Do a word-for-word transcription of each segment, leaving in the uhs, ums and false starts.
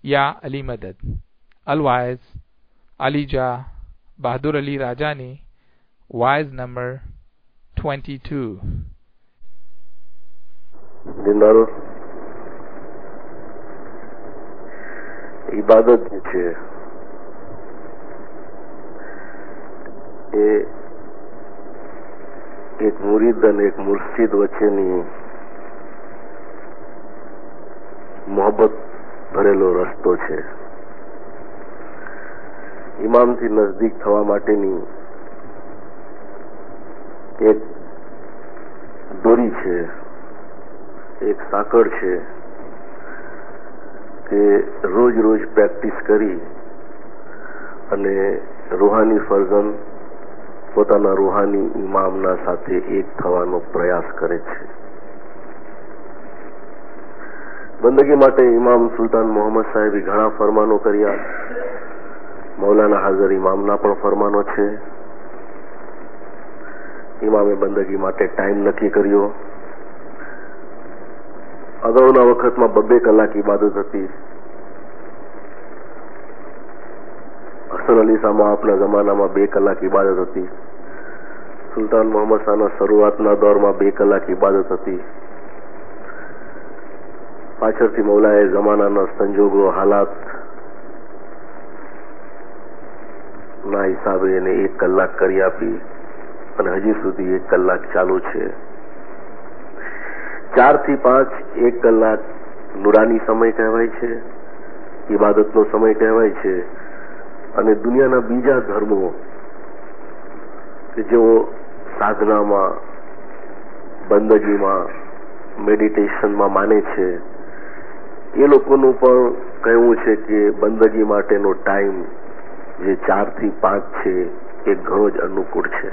या अली मदद, अलवाइज अलीजा बहादुर अली राजानी, वाइज नंबर twenty-two. દિનારો ઇબાદત જે છે એ એક મુરીદ અને એક મુર્શિદ વચ્ચેની મોહબ્બત ભરેલો રસ્તો છે. ઇમામથી નજદીક થવા માટેની એક દોરી છે, એક સાંકળ છે કે રોજ રોજ પ્રેક્ટિસ કરી અને રૂહાની ફરજન પોતાના રૂહાની ઇમામના સાથે એક થવાનો પ્રયાસ કરે છે. બંદગી માટે ઇમામ સુલતાન મોહમ્મદ સાહેબે ઘણા ફરમાનો કર્યા. મૌલાના હાજર ઇમામના પણ ફરમાનો છે. ઇમામે બંદગી માટે ટાઈમ નક્કી કર્યો. અગાઉના વખતમાં બબ્બે કલાક ઇબાદત હતી. હસન અલી શાહ આપના જમાનામાં બે કલાક ઇબાદત હતી. સુલતાન મોહમ્મદ શાહના શરૂઆતના દોરમાં બે કલાક ઇબાદત હતી. પાછળથી મૌલાએ જમાનાના સંજોગો હાલાત ના હિસાબે એને એક કલાક કરી આપી અને હજી સુધી એક કલાક ચાલુ છે. ચાર થી પાંચ એક કલાક નુરાની સમય કહેવાય છે, ઇબાદતનો સમય કહેવાય છે. અને દુનિયાના બીજા ધર્મો કે જેઓ સાધનામાં, બંદગીમાં, મેડિટેશનમાં માને છે, એ લોકોનું પણ કહેવું છે કે બંદગી માટેનો ટાઈમ જે ચાર થી પાંચ છે એ ઘણો જ અનુકૂળ છે.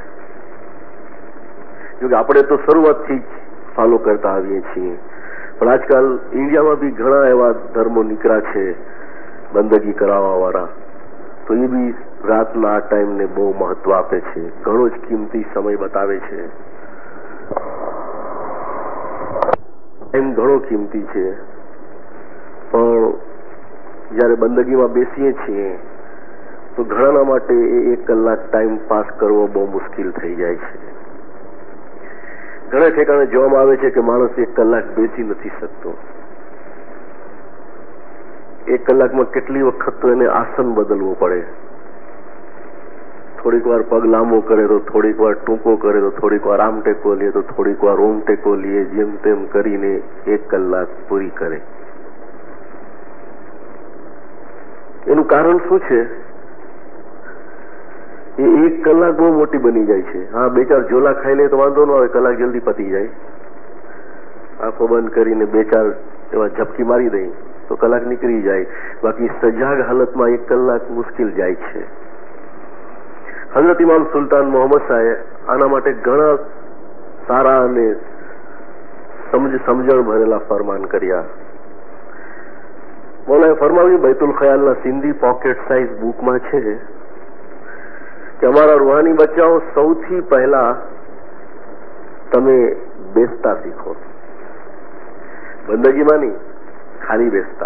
જોકે આપણે તો શરૂઆતથી જ ફોલો કરતા આવીએ છીએ, પણ આજકાલ ઇન્ડિયામાં બી ઘણા એવા ધર્મો નીકળ્યા છે બંદગી કરાવવા વાળા, તો એ બી રાતના આ ટાઈમને બહુ મહત્વ આપે છે, ઘણો જ કિંમતી સમય બતાવે છે. ટાઈમ ઘણો કિંમતી છે, પણ જયારે બંદગીમાં બેસીએ છીએ તો ઘણાના માટે એ એક કલાક ટાઈમ પાસ કરવો બહુ મુશ્કેલ થઈ જાય છે. ઘણા ઠેકાણે જોવામાં આવે છે કે માણસ એક કલાક બેસી નથી શકતો. એક કલાકમાં કેટલી વખત તો એને આસન બદલવું પડે. થોડીક વાર પગ લાંબો કરે તો થોડીક વાર ટૂંકો કરે તો થોડીક વાર આમ ટેકો લે તો થોડીક વાર ઓમ ટેકો લે, જેમ તેમ કરીને એક કલાક પૂરી કરે. એનું કારણ શું છે? એ એક કલાક બહુ મોટી બની જાય છે. હા, બે ચાર ઝોલા ખાઈ લે તો વાંધો ન આવે, કલાક જલ્દી પતી જાય. આંખો બંધ કરીને બે ચાર એવા ઝપકી મારી દઈ તો કલાક નીકળી જાય. બાકી સજાગ હાલતમાં એક કલાક મુશ્કેલ જાય છે. હઝરત ઇમામ સુલતાન મોહમ્મદ શાહે આના માટે ઘણા સારા અને સમજ સમજણ ભરેલા ફરમાન કર્યા. મૌલાએ ફરમાવ્યું, બૈતુલ ખયાલના સિંધી પોકેટ સાઇઝ બુકમાં છે કે અમારા રૂહાની બચ્ચાઓ, સૌથી પહેલા તમે બેસતા શીખો. બંદગીમાં નહીં, ખાલી બેસતા.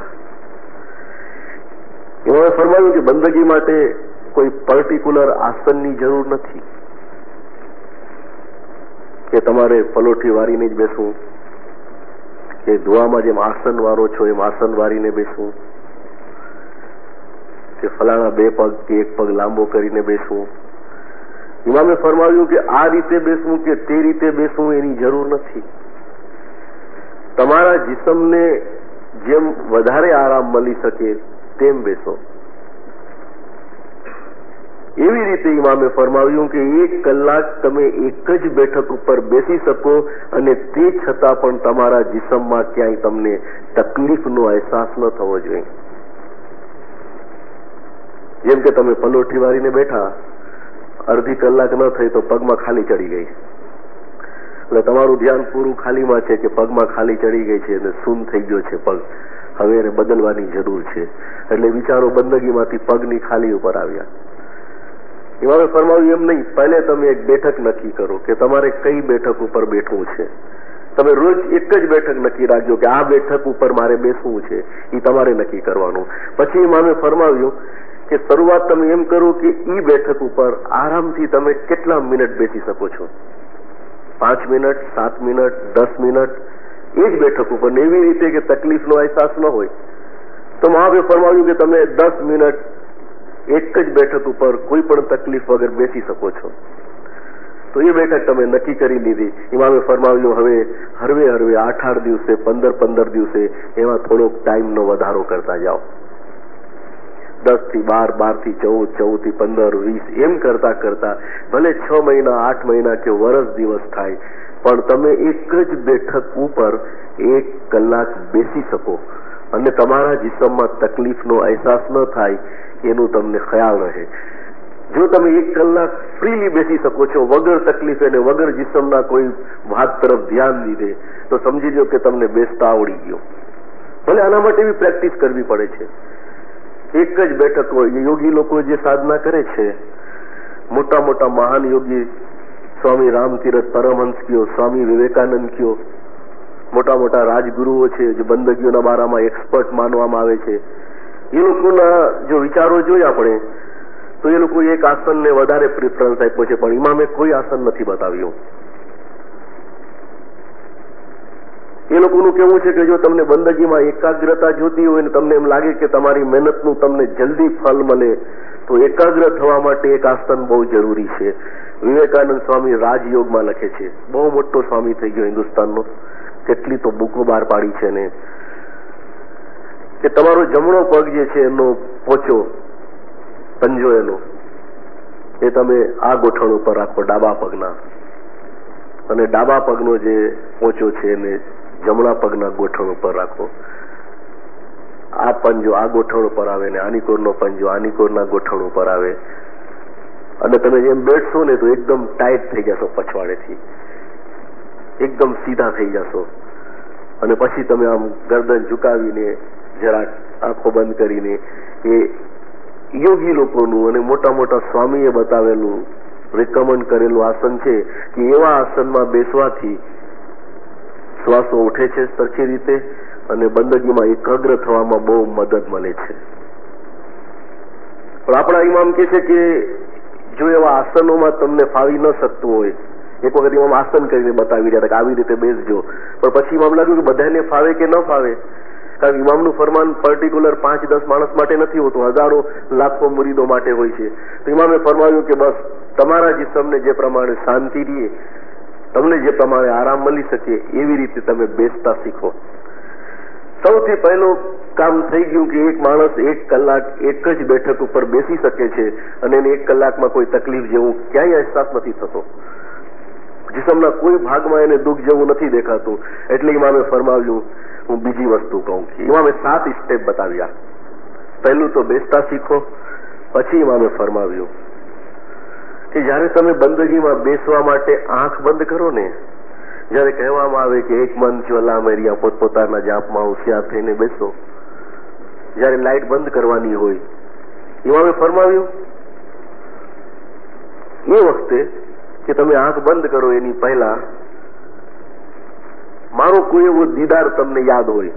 એમણે ફરમાવ્યું કે બંદગી માટે કોઈ પર્ટિક્યુલર આસનની જરૂર નથી કે તમારે પલોઠી વારીને જ બેસવું, કે દુઆમાં જેમ આસન વારો છો એમ આસન વારીને બેસવું, કે ફલાણા બે પગ કે એક પગ લાંબો કરીને બેસવું. ઇમામે ફરમાવ્યું કે આ રીતે બેસવું કે તે રીતે બેસવું એની જરૂર નથી. તમારા જિસ્મને જેમ વધારે આરામ મળી શકે તેમ બેસો. એવી રીતે ઇમામે ફરમાવ્યું કે એક કલાક તમે એક જ બેઠક ઉપર બેસી શકો અને તે છતાં પણ તમારા જિસ્મમાં ક્યાંય તમને તકલીફનો અહેસાસ ન થવો જોઈએ. જેમ કે તમે પલોઠી વાળીને બેઠા, અડધી કલાક ન થઈ તો પગમાં ખાલી ચડી ગઈ, એટલે તમારું ધ્યાન પૂરું ખાલીમાં છે કે પગમાં ખાલી ચડી ગઈ છે અને શૂન થઈ ગયો છે પગ, હવે એને બદલવાની જરૂર છે. એટલે વિચારો બંદગીમાંથી પગની ખાલી ઉપર આવ્યા. ઇમામે ફરમાવ્યું એમ નહીં, પહેલે તમે એક બેઠક નક્કી કરો કે તમારે કઈ બેઠક ઉપર બેઠવું છે. તમે રોજ એક જ બેઠક નક્કી રાખજો કે આ બેઠક ઉપર મારે બેસવું છે, એ તમારે નક્કી કરવાનું. પછી ઇમામે ફરમાવ્યું કે શરૂઆત તમે એમ કરો કે ઈ બેઠક ઉપર આરામથી તમે કેટલા મિનિટ બેસી શકો છો, પાંચ મિનિટ, સાત મિનિટ, દસ મિનિટ, એ જ બેઠક ઉપર. ને એવી રીતે કે તકલીફનો અહેસાસ ન હોય. તો મહાવીર ફરમાવ્યું કે તમે દસ મિનિટ એક જ બેઠક ઉપર કોઈ પણ તકલીફ વગર બેસી શકો છો. તો એ બેઠક તમે નક્કી કરી લીધી. ઇમામે ફરમાવ્યું હવે હરવે હરવે આઠ આઠ દિવસે, પંદર પંદર દિવસે એમાં થોડોક ટાઈમનો વધારો કરતા જાઓ. દસ થી બાર, બાર થી ચૌદ, ચૌદ થી પંદર, વીસ, એમ કરતા કરતા ભલે છ મહિના, આઠ મહિના કે વર્ષ દિવસ થાય, પણ તમે એક જ બેઠક ઉપર એક કલાક બેસી શકો અને તમારા જિસ્મમાં તકલીફનો અહેસાસ ન થાય એનું તમને ખ્યાલ રહે. જો તમે એક કલાક ફ્રીલી બેસી શકો છો વગર તકલીફ અને વગર જિસ્મના કોઈ ભાગ તરફ ધ્યાન દીધે, તો સમજી લો કે તમને બેસતા આવડી ગયો. ભલે આના માટે બી પ્રેક્ટિસ કરવી પડે છે. એક જ બેઠક હોય. યોગી લોકો જે સાધના કરે છે, મોટા મોટા મહાન યોગી, સ્વામી રામતીરથ પરમહંસ કયો, સ્વામી વિવેકાનંદ કયો, મોટા મોટા રાજગુરુઓ છે જે બંદગીઓના બારામાં એક્સપર્ટ માનવામાં આવે છે, એ લોકોના જો વિચારો જોઈએ આપણે તો એ લોકો એક આસનને વધારે પ્રિફરન્સ આપ્યો છે, પણ ઇમામે કોઈ આસન નથી બતાવ્યું. એ લોકોનું કેવું છે કે જો તમને બંદગીમાં એકાગ્રતા જોતી હોય ને તમને એમ લાગે કે તમારી મહેનતનું તમને જલ્દી ફળ મળે, તો એકાગ્ર થવા માટે એક આસન બહુ જરૂરી છે. વિવેકાનંદ સ્વામી રાજયોગમાં લખે છે, બહુ મોટો સ્વામી થઈ ગયો હિન્દુસ્તાનનો, કેટલી તો બુકો બહાર પાડી છે ને, કે તમારો જમણો પગ જે છે એનો પોચો, પંજો એનો, એ તમે આ ગોઠણ ઉપર રાખો ડાબા પગના, અને ડાબા પગનો જે પોચો છે એને જમણા પગના ગોઠણ ઉપર રાખો. આ પંજો આ ગોઠણ ઉપર આવે ને આની કોરનો પંજો આની કોરના ગોઠણ ઉપર આવે, અને તમે જેમ બેઠશો ને તો એકદમ ટાઈટ થઈ જશો, પછવાડેથી એકદમ સીધા થઈ જશો. અને પછી તમે આમ ગરદન ઝુકાવીને જરાક આંખો બંધ કરીને, એ યોગી લોકોનું અને મોટા મોટા સ્વામીએ બતાવેલું રિકમેન્ડ કરેલું આસન છે કે એવા આસનમાં બેસવાથી શ્વાસો ઉઠે છે સરખી રીતે અને બંદગીમાં એકાગ્ર થવામાં બહુ મદદ મળે છે. પણ આપણા ઇમામ કે છે કે જો એવા આસનોમાં તમને ફાવી ન શકતું હોય, એક વખત ઇમામ આસન કરીને બતાવી રહ્યા હતા કે આવી રીતે બેસજો, પણ પછી ઇમામ લાગ્યું કે બધાને ફાવે કે ન ફાવે, કારણ કે ઇમામનું ફરમાન પર્ટિક્યુલર પાંચ દસ માણસ માટે નથી હોતું, હજારો લાખો મુરીદો માટે હોય છે. તો ઇમામે ફરમાવ્યું કે બસ તમારા જિસ્મને જે પ્રમાણે શાંતિ રહે, તમને જે પ્રમાણે આરામ મળી શકે એવી રીતે તમે બેસતા શીખો. સૌથી પહેલું કામ થઈ ગયું કે એક માણસ એક કલાક એક જ બેઠક ઉપર બેસી શકે છે અને એને એક કલાકમાં કોઈ તકલીફ જેવું ક્યાંય અહેસાસ નથી થતો, જિસ્મના કોઈ ભાગમાં એને દુઃખ જેવું નથી દેખાતું. એટલે ઇમામે ફરમાવ્યું, હું બીજી વસ્તુ કહું કે ઇમામે સાત સ્ટેપ બતાવ્યા. પહેલું તો બેસતા શીખો. પછી ઇમામે ફરમાવ્યું કે જયારે તમે બંદગીમાં બેસવા માટે આંખ બંધ કરો ને, જયારે કહેવામાં આવે કે એક મન ચોલા મેરિયા પોતપોતાના જાપમાં હોશિયાર થઈને બેસો, જયારે લાઈટ બંધ કરવાની હોય, ઇમામે ફરમાવ્યું એ વખતે કે તમે આંખ બંધ કરો એની પહેલા મારો કોઈ એવો દીદાર તમને યાદ હોય,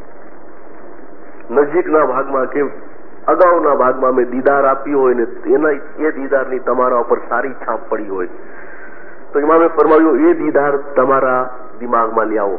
નજીકના ભાગમાં કે અગાઉના ભાગમાં મેં દીદાર આપ્યો હોય ને એના એ દીદારની તમારા ઉપર સારી છાપ પડી હોય, તો ઇમામે ફરમાવ્યું એ દીદાર તમારા દિમાગમાં લ્યાવો.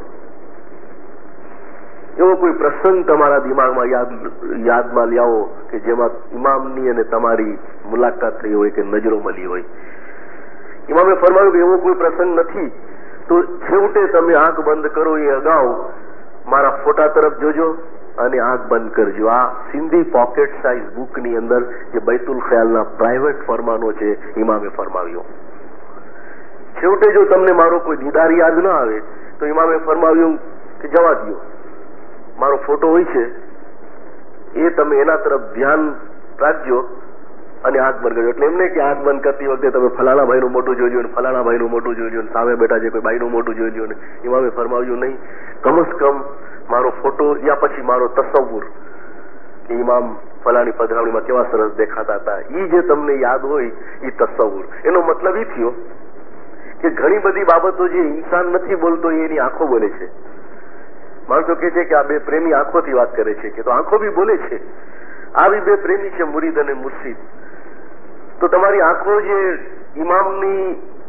એવો કોઈ પ્રસંગ તમારા દિમાગમાં યાદ યાદમાં લ્યાવો કે જેમાં ઇમામની અને તમારી મુલાકાત થઈ હોય કે નજરો મળી હોય. ઇમામે ફરમાવ્યું કે એવો કોઈ પ્રસંગ નથી, તો છેવટે તમે આંખ બંધ કરો એ અગાઉ મારા ફોટા તરફ જોજો અને આંખ બંધ કરજો. આ સિંધી પોકેટ સાઇઝ બુકની અંદર જે બૈતુલ ખ્યાલના પ્રાઇવેટ ફરમાનો છે ઇમામે ફરમાવ્યો. છેવટે જો તમને મારો કોઈ દીદાર યાદ ના આવે તો ઇમામે ફરમાવ્યું કે જવા દો, મારો ફોટો હોય છે એ તમે એના તરફ ધ્યાન રાખજો અને આંખ બંધ કરજો. એટલે એમને કે આંખ બંધ કરતી વખતે તમે ફલાણા ભાઈનું મોટું જોઈજો ને ફલાણા ભાઈનું મોટું જોઈજો ને સામે બેઠા છે કોઈ ભાઈનું મોટું જોઈજો ને. ઇમામે ફરમાવ્યું નહીં, કમસ કમ મારો ફોટો યા પછી મારો તસવ્વુર કે ઇમામ ફલાણી પધરાવણીમાં કેવા સરસ દેખાતા હતા, એ જે તમને યાદ હોય એ તસવ્વુર. એનો મતલબ એ થયો કે ઘણી બધી બાબતો જે ઇન્સાન નથી બોલતો એની આંખો બોલે છે. માણસો કે છે કે આ બે પ્રેમી આંખોથી વાત કરે છે, કે તો આંખો બી બોલે છે. આવી બે પ્રેમી છે, મુરીદ અને મુર્શિદ. તો તમારી આંખો જે ઇમામની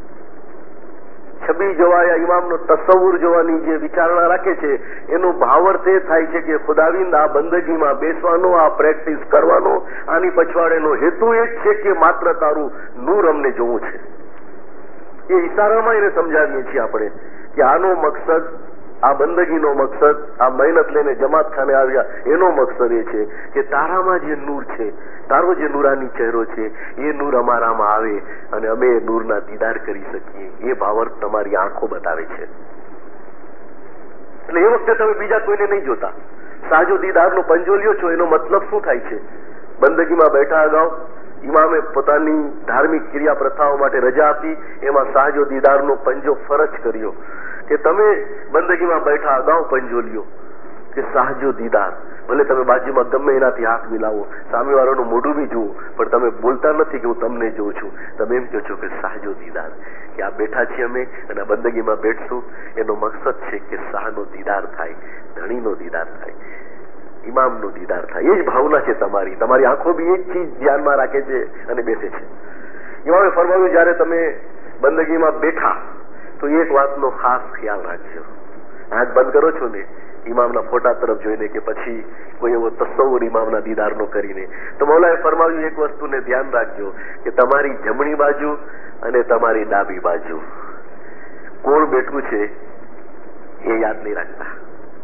છબી જોવા યા ઇમામનો તસવ્વુર જોવાની જે વિચારણા રાખે છે, એનો ભાવાર્થ એ થાય છે કે ખુદાવિંદ આ બંદગીમાં બેસવાનો, આ પ્રેક્ટિસ કરવાનો, આની પછવાડેનો હેતુ એ જ છે કે માત્ર તારું નૂર અમને જોવું છે. એ ઈશારામાં એને સમજાવીએ છીએ આપણે કે આનો મકસદ, આ બંદગીનો મકસદ, આ મહેનત લઈને જમાત ખાને આવ્યા એનો મકસદ એ છે કે તારામાં જે નૂર છે, તારો જે નૂરાની ચહેરો છે, એ નૂર અમારામાં આવે અને અમે એ નૂરના દીદાર કરી શકીએ. એ ભાવાર્થ તમારી આંખો બતાવે છે. એટલે એ વખતે તમે બીજા કોઈને નહીં જોતા. સાજો દીદારનો પંજો લ્યો છો, એનો મતલબ શું થાય છે? બંદગીમાં બેઠા અગાઉ ઇમામે પોતાની ધાર્મિક ક્રિયા પ્રથાઓ માટે રજા આપી, એમાં સાજો દીદારનો પંજો ફરજ કર્યો કે તમે બંદગીમાં બેઠા અગાઉ પંજો લ્યો કે સાજો દીદાર. ભલે તમે બાજુમાં ગમે એનાથી હાથ મિલાવો, સામેવાળાનું મોઢું બી જુઓ, પણ તમે બોલતા નથી કે હું તમને જોઉં છું. તમે એમ કહો છો કે સાજો દીદાર, કે આ બેઠા છીએ અમે અને આ બંદગીમાં બેઠશું, એનો મકસદ છે કે શાહનો દીદાર થાય, ધણીનો દીદાર થાય, ઇમામનો દીદાર થાય. એ જ ભાવના છે તમારી. તમારી આંખો બી એ જ ચીજ ધ્યાનમાં રાખે છે અને બેસે છે. ઇમામે ફરમાવ્યું, જયારે તમે બંદગીમાં બેઠા તો એક વાતનો ખાસ ખ્યાલ રાખજો. આંખ બંધ કરો છો ને ઇમામના ફોટા તરફ જોઈને કે પછી કોઈ એવો તસવ્વુર ઇમામના દીદારનો કરીને, તો મૌલાએ ફરમાવ્યું એક વસ્તુને ધ્યાન રાખજો કે તમારી જમણી બાજુ અને તમારી ડાબી બાજુ કોણ બેઠું છે એ યાદ નહીં રાખતા.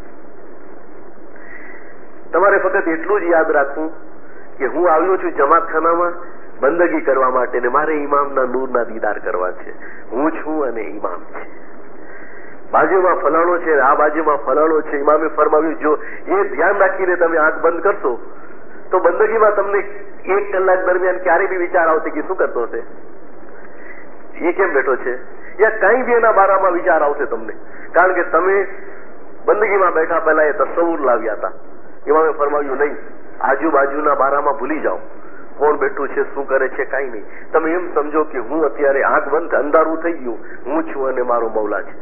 તમારે ફક્ત એટલું જ યાદ રાખવું કે હું આવ્યો છું જમાતખાનામાં બંદગી કરવા માટે ને મારે ઇમામના નૂરના દીદાર કરવા છે. હું છું અને ઇમામ છે. બાજુમાં ફલાણો છે, આ બાજુમાં ફલાણો છે. ઇમામે ફરમાવ્યું, જો એ ધ્યાન રાખીને તમે આંખ બંધ કરશો તો બંદગીમાં તમને એક કલાક દરમિયાન ક્યારે બી વિચાર આવશે કે શું કરતો હશે, એ કેમ બેઠો છે, યા કઈ બી એના બારામાં વિચાર આવશે તમને. કારણ કે તમે બંદગીમાં બેઠા પહેલા એ તસવ્વુર લાવ્યા હતા. ઇમામે ફરમાવ્યું, નહીં, આજુબાજુના બારામાં ભૂલી જાઓ. કોણ બેઠું છે, શું કરે છે, કઈ નહીં. તમે એમ સમજો કે હું અત્યારે આંખ બંધ, અંધારું થઈ ગયું, હું છું અને મારો મૌલા છે.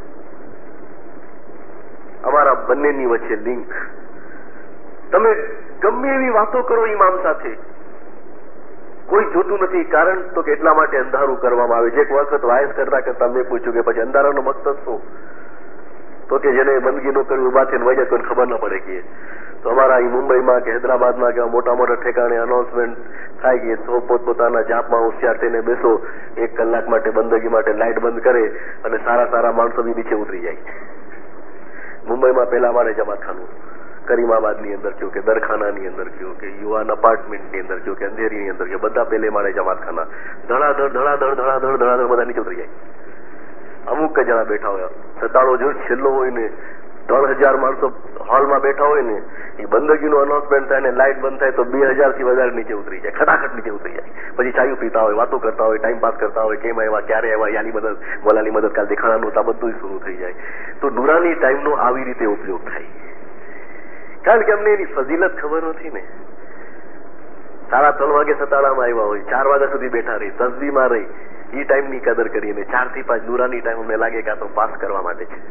અમારા બંનેની વચ્ચે લિંક. તમે ગમે એવી વાતો કરો ઇમામ સાથે, કોઈ જોતું નથી. કારણ તો કે એટલા માટે અંધારું કરવામાં આવે છે. એક વખત વાયસ કરતા કરતા મેં પૂછ્યું કે પછી અંધારાનો મકસદ શું? તો કે જેને બંદગી નો કર્યું ઉભા થઈને વહી જાય કોઈને ખબર ન પડે. કે તો અમારા અહીં મુંબઈમાં કે હૈદરાબાદમાં કે મોટા મોટા ઠેકાણે અનાઉન્સમેન્ટ થાય કે સૌ પોતપોતાના જાપમાં હોશિયાર થઈને બેસો, એક કલાક માટે બંદગી માટે લાઇટ બંધ કરે અને સારા સારા માણસો બી નીચે ઉતરી જાય. મુંબઈમાં પહેલા માળે જમાતખાનું, કરીમાબાદની અંદર કયો કે દરખાનાની અંદર કયો કે યુવાન અપાર્ટમેન્ટની અંદર કયો કે અંધેરીની અંદર કયો, બધા પહેલે માળે જમાતખાના. ધડાધડ ધડાધડ ધડાધડ ધડાધડ બધા નીચે ઉતરી જાય. અમુક જણા બેઠા હોય, સતાળો જો છેલ્લો હોય ને ત્રણ હજાર માણસો હોલમાં બેઠા હોય ને, એ બંદગીનું અનાઉન્સમેન્ટ થાય ને લાઇટ બંધ થાય તો બે હજાર થી વધારે નીચે ઉતરી જાય, ખટાખટ નીચે ઉતરી જાય. પછી ચાયું પીતા હોય, વાતો કરતા હોય, ટાઈમ પાસ કરતા હોય, કેમ આવ્યા, ક્યારે આવ્યા, યાની મદદ, મોલાની મદદ, કાલ દેખાણાનું હતા, બધું શરૂ થઈ જાય. તો નૂરાની ટાઈમનો આવી રીતે ઉપયોગ થાય. કારણ કે અમને એની ફજીલત ખબર નથી ને. સાડા ત્રણ વાગે સતાળામાં આવ્યા હોય, ચાર વાગ્યા સુધી બેઠા રહી, તસબીમાં રહી, એ ટાઈમની કદર કરીને ચાર થી પાંચ નૂરાની ટાઈમ અમને લાગે કે આ તો પાસ કરવા માટે છે.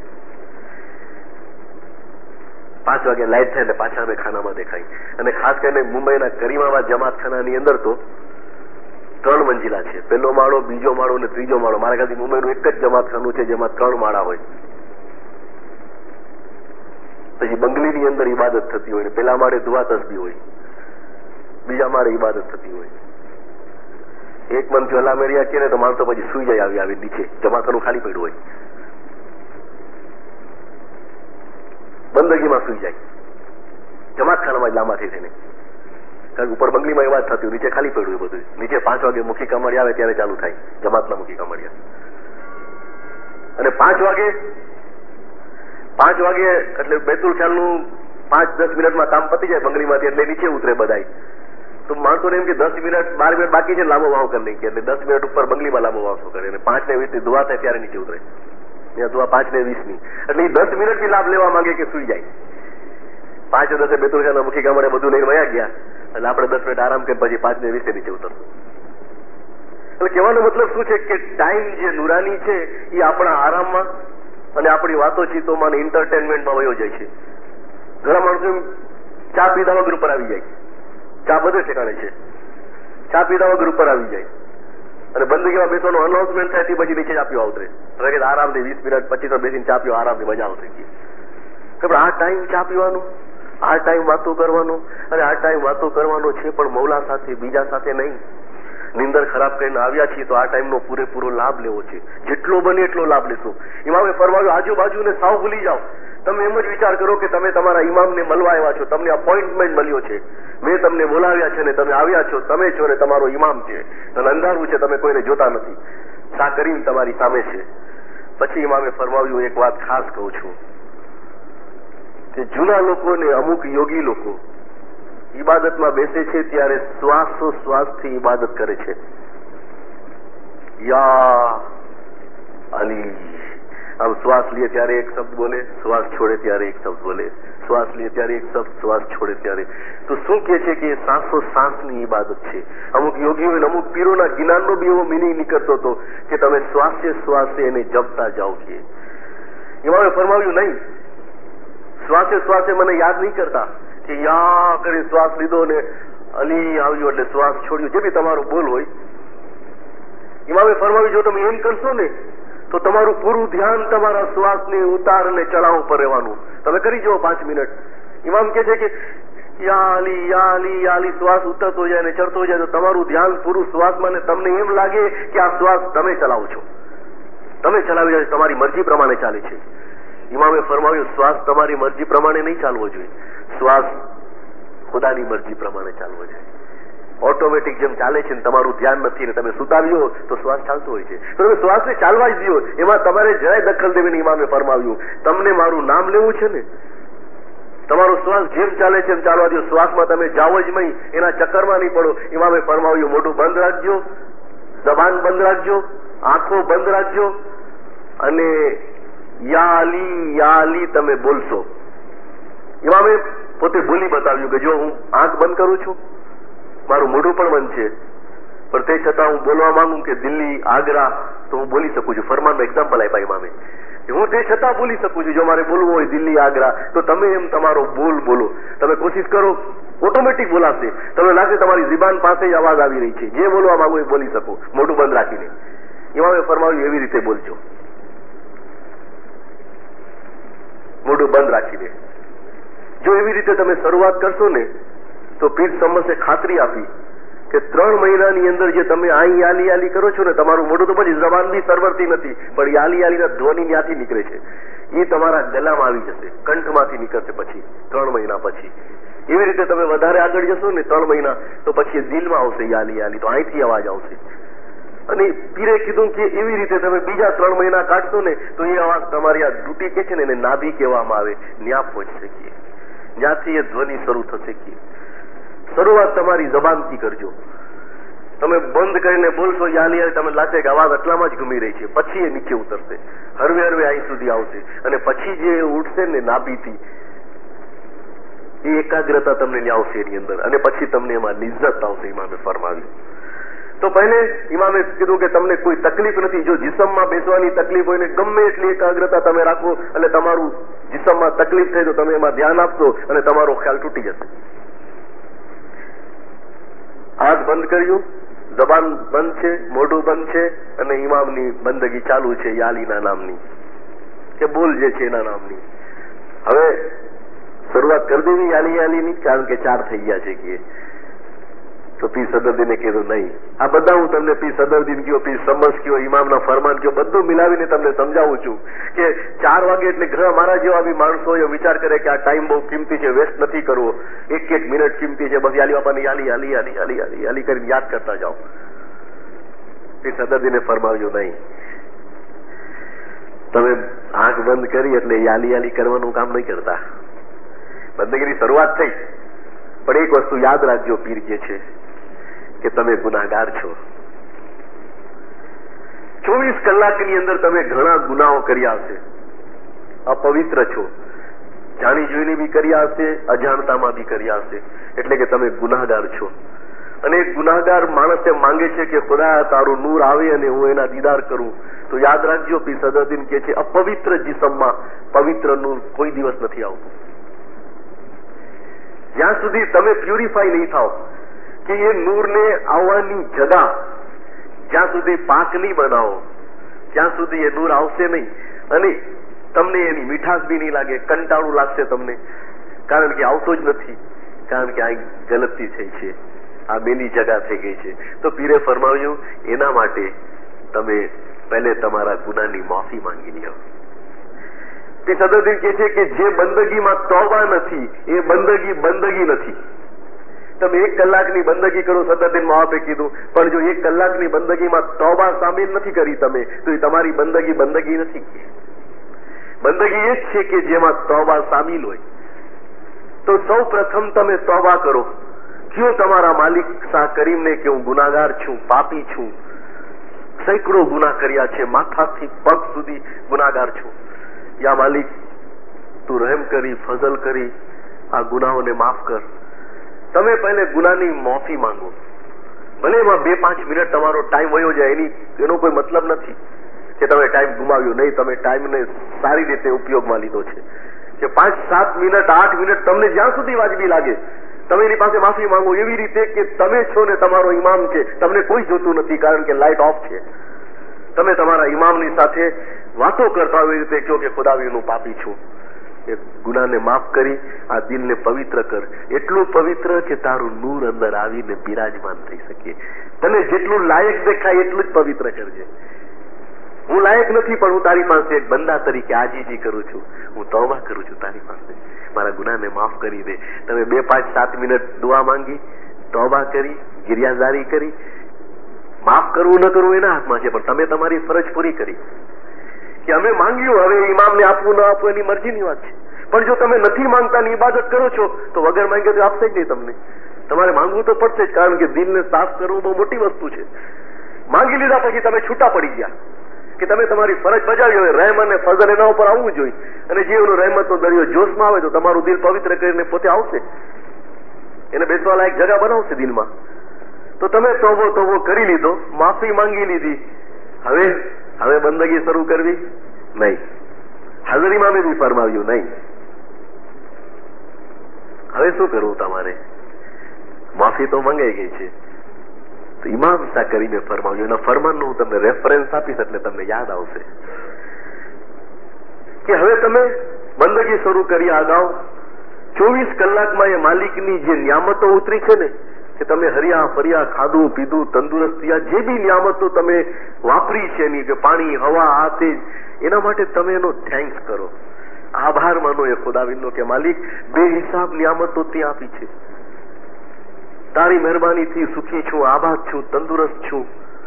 પાંચ વાગે લાઇટ થાય એટલે પાછા અમે ખાનામાં દેખાય. અને ખાસ કરીને મુંબઈના કરીમાબાદ જમાતખાનાની અંદર તો ત્રણ મંજિલા છે. પહેલો માળો, બીજો માળો અને ત્રીજો માળો. મારા ખ્યાલથી મુંબઈનું એક જ જમાતખાનું છે જેમાં ત્રણ માળા હોય. પછી બંગલીની અંદર ઇબાદત થતી હોય, પેલા માળે દુઆ તસ્બી હોય, બીજા માળે ઇબાદત થતી હોય. એક મન ચોલા મેળ્યા કે ને તો માણસો પછી સુઈ જાય આવી આવી નીચે, જમાતખાનું ખાલી પડ્યું હોય, બંદગીમાં સુઈ જાય, જમાતખાનામાં જ લાંબા થઈ થઈને. કારણ કે ઉપર બંગલીમાં એવા જ થતી હોય, નીચે ખાલી પડ્યું હોય બધું. નીચે પાંચ વાગે મુખી કમળી આવે ત્યારે ચાલુ થાય જમાતના મુખી કમળિયા. અને પાંચ વાગે પાંચ વાગે એટલે બેતુલ ખ્યાલનું પાંચ દસ મિનિટમાં કામ પતી જાય બંગલીમાંથી, એટલે નીચે ઉતરે બધાય. તો માણસોને એમ કે દસ મિનિટ બાર મિનિટ બાકી છે, લાંબો વાવ કરી નાખીએ. એટલે દસ મિનિટ ઉપર બંગલીમાં લાંબો વાવસો કરે અને પાંચ ને વીસ ની દુઆ થાય ત્યારે નીચે ઉતરે. ત્યાં દુઆ પાંચ ને વીસ ની, એટલે એ દસ મિનિટ થી લાભ લેવા માંગે કે સુઈ જાય. પાંચ દસે બેતુલ ખ્યાલના મુખી કામડે બધું લઈને વયા ગયા, એટલે આપણે દસ મિનિટ આરામ કરી પછી પાંચ ને વીસ નીચે ઉતરશું. એટલે કહેવાનો મતલબ શું છે કે ટાઈમ જે નુરાની છે એ આપણા આરામમાં અને આપણી વાતોચીતોમાં અને એન્ટરટેનમેન્ટમાં વયો જાય છે. ઘણા માણસો ચા પીધા વગર ઉપર આવી જાય, ચા બધે ઠેકાણે છે, ચા પીધા વગર ઉપર આવી જાય અને બંદગીમાં બેસવાનું અનાઉન્સમેન્ટ થાય તે પછી નીચે ચા પીવા ઉતરે. કે આરામથી વીસ મિનિટ પચીસ મિનિટ બેસીને ચા પીવા આરામથી મજા આવશે કે આ ટાઈમ ચા પીવાનો, આ ટાઈમ વાતો કરવાનો, અને આ ટાઈમ વાતો કરવાનો છે પણ મૌલા સાથે, બીજા સાથે નહીં. નિંદર ખરાબ કરીને આવ્યા છીએ તો આ ટાઈમનો પૂરેપૂરો લાભ લેવો છે, જેટલો બને એટલો લાભ લેશો. ઇમામે ફરમાવ્યું આજુબાજુને સાવ ભૂલી જાઓ. તમે એમ જ વિચાર કરો કે તમે તમારા ઇમામને મળવા આવ્યા છો, તમને અપોઇન્ટમેન્ટ મળ્યો છે, મેં તમને બોલાવ્યા છે ને તમે આવ્યા છો, તમે છો ને તમારો ઇમામ છે, અને અંધારું છે, તમે કોઈને જોતા નથી, સા કરીને તમારી સામે છે. પછી ઇમામે ફરમાવ્યું એક વાત ખાસ કહું છું કે જૂના લોકો ને અમુક યોગી લોકો ઇબાદતમાં બેસે છે ત્યારે શ્વાસો શ્વાસથી ઇબાદત કરે છે. યા અલી, આમ શ્વાસ લે ત્યારે એક શબ્દ બોલે, શ્વાસ છોડે ત્યારે એક શબ્દ બોલે, શ્વાસ લે ત્યારે એક શબ્દ, શ્વાસ છોડે ત્યારે. તો શું કે છે કે સાસો સાસની ઇબાદત છે. અમુક યોગીઓ અમુક પીરોના જ્ઞાનનો બી એવો મિનિંગ નીકળતો હતો કે તમે શ્વાસે શ્વાસે એને જપતા જાઓ. કે ઇમામે ફરમાવ્યું નહીં, શ્વાસે શ્વાસે મને યાદ નહીં કરતા કે યા કરી શ્વાસ લીધો ને અલી આવ્યો એટલે શ્વાસ છોડ્યો, જે બી તમારો બોલ હોય. ઇમામે ફરમાવ્યું જો તમે એમ કરશો ને તો તમારું પૂરું ધ્યાન તમારા શ્વાસને ઉતાર અને ચઢાવ પર રહેવાનું. તમે કરી જુઓ પાંચ મિનિટ. ઇમામ કે છે કે યા અલી યા અલી યા અલી શ્વાસ ઉતરતો જાય ને ચડતો જાય તો તમારું ધ્યાન પૂરું શ્વાસમાં, ને તમને એમ લાગે કે આ શ્વાસ તમે ચલાવો છો, તમે ચલાવી રહ્યા છો, તમારી મરજી પ્રમાણે ચાલે છે. ઇમામે ફરમાવ્યું શ્વાસ તમારી મરજી પ્રમાણે નહીં ચાલવો જોઈએ, શ્વાસ ખુદાની મરજી પ્રમાણે ચાલવો જોઈએ. ઓટોમેટિક જેમ ચાલે છે ને તમારું ધ્યાન નથી ને તમે સુતાવ્યો તો શ્વાસ ચાલતો હોય છે, તો તમે શ્વાસને ચાલવા જ દો, એમાં તમારે જરાય દખલ દેવીને ઇમામે ફરમાવ્યું. તમને મારું નામ લેવું છે ને, તમારો શ્વાસ જેમ ચાલે છે એમ ચાલવા દો, શ્વાસમાં તમે જાઓ જ નહીં, એના ચક્કરમાં નહીં પડો. ઇમામે ફરમાવ્યું મોઢું બંધ રાખજો, જબાન બંધ રાખજો, આંખો બંધ રાખજો, અને યા અલી યા અલી તમે બોલશો. ઇમામે પોતે બોલી બતાવ્યું કે જો હું આંખ બંધ કરું છું, મારું મોઢું પણ બંધ છે, પણ તે છતાં હું બોલવા માંગુ કે દિલ્હી આગ્રા તો હું બોલી શકું છું. ફરમાનનું એક્ઝામ્પલ આપ્યા ઇમામે, હું તે છતાં બોલી શકું છું. જો મારે બોલવું હોય દિલ્હી આગ્રા તો તમે એમ તમારો બોલ બોલો, તમે કોશિશ કરો, ઓટોમેટિક બોલાશે. તમને લાગે તમારી ઝિબાન પાસે જ અવાજ આવી રહી છે, જે બોલવા માંગુ એ બોલી શકો મોઢું બંધ રાખીને. ઇમામે ફરમાવ્યું એવી રીતે બોલજો, મોઢું બંધ રાખીને. જો એવી રીતે તમે શરૂઆત કરશો ને તો પીર સમસે ખાતરી આપી કે ત્રણ મહિનાની અંદર જે તમે અહીં યાલી યાલી કરો છો ને, તમારું મોઢું તો પછી જબાન બી સરવરતી નથી, પણ યાલી યાલીના ધ્વનિ ત્યાંથી નીકળે છે, એ તમારા ગલામાં આવી જશે, કંઠમાંથી નીકળશે પછી ત્રણ મહિના પછી. એવી રીતે તમે વધારે આગળ જશો ને ત્રણ મહિના તો પછી દિલમાં આવશે યાલી યાલી, તો અહીંથી અવાજ આવશે. અને પીરે કીધું કે એવી રીતે તમે બીજા ત્રણ મહિના કાઢશો ને તો એ અવાજ તમારી આ ડૂટી કે છે ને એને નાભી કહેવામાં આવે, ન્યા પહોંચશે કે જ્યાંથી એ ધ્વનિ શરૂ થશે. કે શરૂઆત તમારી જબાનથી કરજો. તમે બંધ કરીને બોલશો યાલી યાલી, તમને લાગે કે અવાજ આટલામાં જ ઘૂમી રહી છે, પછી એ નીચે ઉતરશે, હરવે હરવે અહીં સુધી આવશે, અને પછી જે ઉઠશે ને નાભીથી એ એકાગ્રતા તમને લ્યાવશે એની અંદર, અને પછી તમને એમાં લિજ્જત આવશે. ઇમામે ફરમાવ્યું. તો પહેલે ઇમામે કીધું કે તમને કોઈ તકલીફ નથી. જો જિસ્મમાં બેસવાની તકલીફ હોય ને ગમે એટલી એકાગ્રતા તમે રાખો એટલે તમારું જિસ્મમાં તકલીફ થાય તો તમે એમાં ધ્યાન આપશો અને તમારો ખ્યાલ તૂટી જશે. હાથ બંધ કર્યું, જબાન બંધ છે, મોઢું બંધ છે, અને ઇમામની બંદગી ચાલુ છે યાલીના નામની, કે બોલ જે છે એના નામની. હવે શરૂઆત કરી દેવી યાલી યાલીની, કારણ કે ચાર થઈ ગયા છે. કે તો પીર સદરદીને કીધું નહીં, આ બધા હું તમને પીર સદરદીન કયો, પીર સમસ કયો, ઇમામના ફરમાન કયો, બધું મિલાવીને તમને સમજાવું છું કે ચાર વાગે એટલે ઘણા મારા જેવા બી માણસો એ વિચાર કરે કે આ ટાઈમ બહુ કિંમતી છે, વેસ્ટ નથી કરવો, એક એક મિનિટ કિંમતી છે, બસ યાલી બાપાની યાલી યાલી યાલી યાલી યાલી યાલી કરીને યાદ કરતા જાઓ. પીર સદરદીને ફરમાવ્યું નહીં, તમે આંખ બંધ કરી એટલે યાલી યાલી કરવાનું કામ નહીં કરતા. બંદગીની શરૂઆત થઈ, પણ એક વસ્તુ યાદ રાખજો, પીર કે છે કે તમે ગુનાહગાર છો. ચોવીસ કલાકની અંદર તમે ઘણા ગુનાઓ કર્યા હશે, અપવિત્ર છો, જાણી જોઈને બી કર્યા હશે, અજાણતામાં બી કર્યા હશે, એટલે કે તમે ગુનાહગાર છો. અને એક ગુનાહગાર માણસ એમ માંગે છે કે ખુદા તારું નૂર આવે અને હું એના દીદાર કરું, તો યાદ રાખજો પી સદરુદ્દીન કે છે અપવિત્ર જિસ્મમાં પવિત્ર નૂર કોઈ દિવસ નથી આવતું. જ્યાં સુધી તમે પ્યુરિફાઈ નહીં થાવ કે એ નૂરને આવવાની જગા જ્યાં સુધી પાક નહીં બનાવો ત્યાં સુધી એ નૂર આવશે નહીં. અને તમને એની મીઠાશ બી નહીં લાગે, કંટાળું લાગશે તમને, કારણ કે આવતો જ નથી, કારણ કે આ ગલતી થઈ છે, આ બેની જગા થઈ ગઈ છે. તો પીરે ફરમાવ્યું એના માટે તમે પહેલે તમારા ગુનાની માફી માંગી લ્યો. તે સદરુદ્દીન કહે છે કે જે બંદગીમાં તોબા નથી એ બંદગી બંદગી નથી. તમે એક કલાકની બંદગી કરો, સદરુદ્દીન મહાપે કીધું, પણ જો એક કલાકની બંદગીમાં તોબા સામેલ નથી કરી તમે, તો એ તમારી બંદગી બંદગી નથી. બંદગી એ જ છે કે જેમાં તોબા સામેલ હોય. તો સૌ પ્રથમ તમે તોબા કરો, કયો તમારા માલિક શાહ કરીમને કે હું ગુનાગાર છું, પાપી છું, સેંકડો ગુના કર્યા છે, માથાથી પગ સુધી ગુનાગાર છું. યા માલિક તું રહેમ કરી, ફઝલ કરી આ ગુનાઓને માફ કર. તમે પહેલે ગુનાની માફી માંગો. ભલે એમાં બે પાંચ મિનિટ તમારો ટાઈમ વયો જાય, એની એનો કોઈ મતલબ નથી કે તમે ટાઈમ ગુમાવ્યો નહીં. તમે ટાઈમને સારી રીતે ઉપયોગમાં લીધો છે કે પાંચ સાત મિનિટ આઠ મિનિટ તમને જ્યાં સુધી વાજબી લાગે તમે એની પાસે માફી માંગો. એવી રીતે કે તમે છો ને તમારો ઇમામ છે, તમને કોઈ જોતું નથી કારણ કે લાઇટ ઓફ છે. તમે તમારા ઇમામની સાથે વાતો કરતા હોય એવી રીતે કહો કે ખુદાવીનું પાપી છું, એ ગુનાને માફ કરી આ દિલને પવિત્ર કર. એટલું પવિત્ર કે તારું નૂર અંદર આવીને બિરાજમાન થઈ શકે. તને જેટલું લાયક દેખાય એટલું જ પવિત્ર કરજે. હું લાયક નથી, પણ હું તારી પાસે એક બંદા તરીકે આજીજી કરું છું, હું તૌબા કરું છું તારી પાસે, મારા ગુનાને માફ કરી દે. તમે બે પાંચ સાત મિનિટ દુઆ માંગી, તૌબા કરી, ગિરિયાઝારી કરી. માફ કરવું ન કરવું એના હાથમાં છે, પણ તમે તમારી ફરજ પૂરી કરી કે અમે માંગ્યું, હવે ઇમામને આપવું ન આપવું એની મરજીની વાત છે. પણ જો તમે નથી માંગતા ની ઇબાદત કરો છો તો વગર માંગે તો આપશે જ નહીં તમને. તમારે માંગવું તો પડશે જ, કારણ કે દિલને સાફ કરવું બહુ મોટી વસ્તુ છે. માંગી લીધા પછી તમે છૂટા પડી ગયા કે તમે તમારી ફરજ બજાવી. હવે રહેમ અને ફઝલ એના ઉપર આવવું જોઈએ, અને જે એનો રહેમતનો દરિયો જોશમાં આવે તો તમારું દિલ પવિત્ર કરીને પોતે આવશે, એને બેસવા લાયક જગા બનાવશે દિલમાં. તો તમે તોબો તોબો કરી લીધો, માફી માંગી લીધી. હવે હવે બંદગી શરૂ કરવી નહીં. હાજરીમાં મેં બી ફરમાવ્યું નહીં. હવે શું કરવું તમારે? માફી તો મંગાઈ ગઈ છે. તો ઇમામ શાહ કરીને ફરમાવ્યું, એના ફરમાનનું હું તમને રેફરન્સ આપીશ એટલે તમને યાદ આવશે કે હવે તમે બંદગી શરૂ કરી. અગાઉ ચોવીસ કલાકમાં એ માલિકની જે નિયામતો ઉતરી છે ને, કે તમે હરિયા ફરિયા, ખાધું પીધું, તંદુરસ્તીયા, જે બી નિયામતો તમે વાપરી છે એની, કે પાણી, હવા, આ તે, એના માટે તમે એનો થેન્ક્સ કરો, આભાર માનો એ ખુદાવિંદનો કે માલિક બે હિસાબ નિયામતો તે આપી છે, તારી મહેરબાનીથી સુખી છું, આબાદ છું, તંદુરસ્ત છું,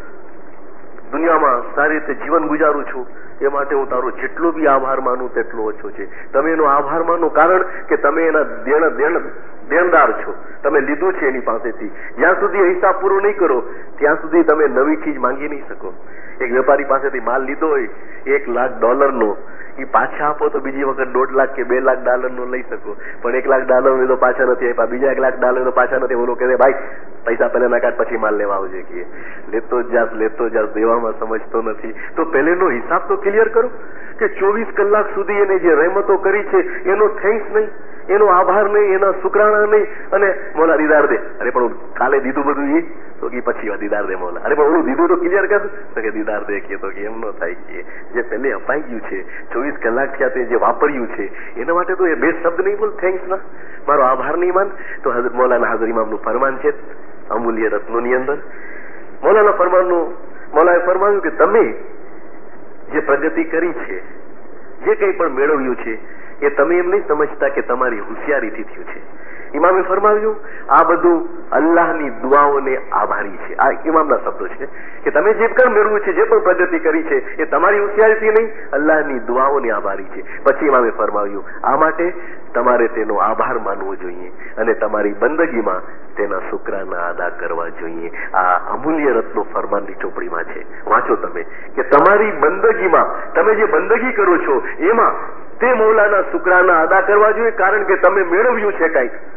દુનિયામાં સારી રીતે જીવન ગુજારું છું. એ માટે હું તારો જેટલો બી આભાર માનું તેટલો ઓછો છે. તમે એનો આભાર માનો, કારણ કે તમે એના દેણ દેણ દેણદાર છો, તમે લીધું છે એની પાસેથી. જ્યાં સુધી હિસાબ પૂરો નહીં કરો ત્યાં સુધી તમે નવી ચીજ માંગી નહીં શકો. એક વેપારી પાસેથી માલ લીધો હોય એક લાખ ડોલરનો, એ પાછા આપો તો બીજી વખત દોઢ લાખ કે બે લાખ ડોલર નો લઈ શકો, પણ એક લાખ ડોલર લીધો પાછા નથી આપ્યા, બીજા એક લાખ ડોલર તો પાછા નથી. ઓલો કહે ભાઈ પૈસા પહેલા નાકાત પછી માલ લેવા આવજે, કે લેતો જાસ લેતો જાસ, દેવામાં સમજતો નથી. તો પહેલેનો હિસાબ તો ક્લિયર કરો કે ચોવીસ કલાક સુધી એને જે રહેમતો કરી છે એનો થેન્ક્સ નહીં, એનો આભાર નહીં, એના શુક્રાણા નહીં. અને મોલા દીદાર દે, અરે પણ કાલે દીધું બધું એ તો કે પછી દીદાર દે મોલા, અરે પણ ઓલું દીધું તો ક્લિયર કર, તો કે દીદાર દે, કે તો કે એમ ન થાય, કે જે પહેલે અપાઈ ગયું છે ચોવીસ કલાક થયા તે જે વાપર્યું છે એના માટે તો એ બે શબ્દ નહીં બોલ, થેન્ક્સ ના, મારો આભાર નહીં માન. તો હઝરત મૌલાના હાજર ઇમામનું ફરમાન છે અમૂલ્ય રત્નોની અંદર. મૌલાના ફરમાનનું મૌલાએ ફરમાવ્યું કે તમે જે પ્રગતિ કરી છે, જે કંઈ પણ મેળવ્યું છે એ તમે એમ નહીં સમજતા કે તમારી હોશિયારીથી થયું છે. ઇમામે ફરમાવ્યું આ બધું અલ્લાહની દુઆઓને આભારી છે. આ ઇમામના શબ્દો છે કે તમે જે પણ મેળવ્યું છે, જે પણ પ્રગતિ કરી છે એ તમારી હોશિયારીથી નહીં, અલ્લાહની દુઆઓને આભારી છે. પછી ઇમામે ફરમાવ્યું આ માટે તમારે તેનો આભાર માનવો જોઈએ અને તમારી બંદગીમાં તેના શુક્રાના અદા કરવા જોઈએ. આ અમૂલ્ય રત્નો ફરમાનની ચોપડીમાં છે, વાંચો તમે, કે તમારી બંદગીમાં તમે જે બંદગી કરો છો એમાં તે મૌલાના શુક્રાના અદા કરવા જોઈએ, કારણ કે તમે મેળવ્યું છે કંઈક.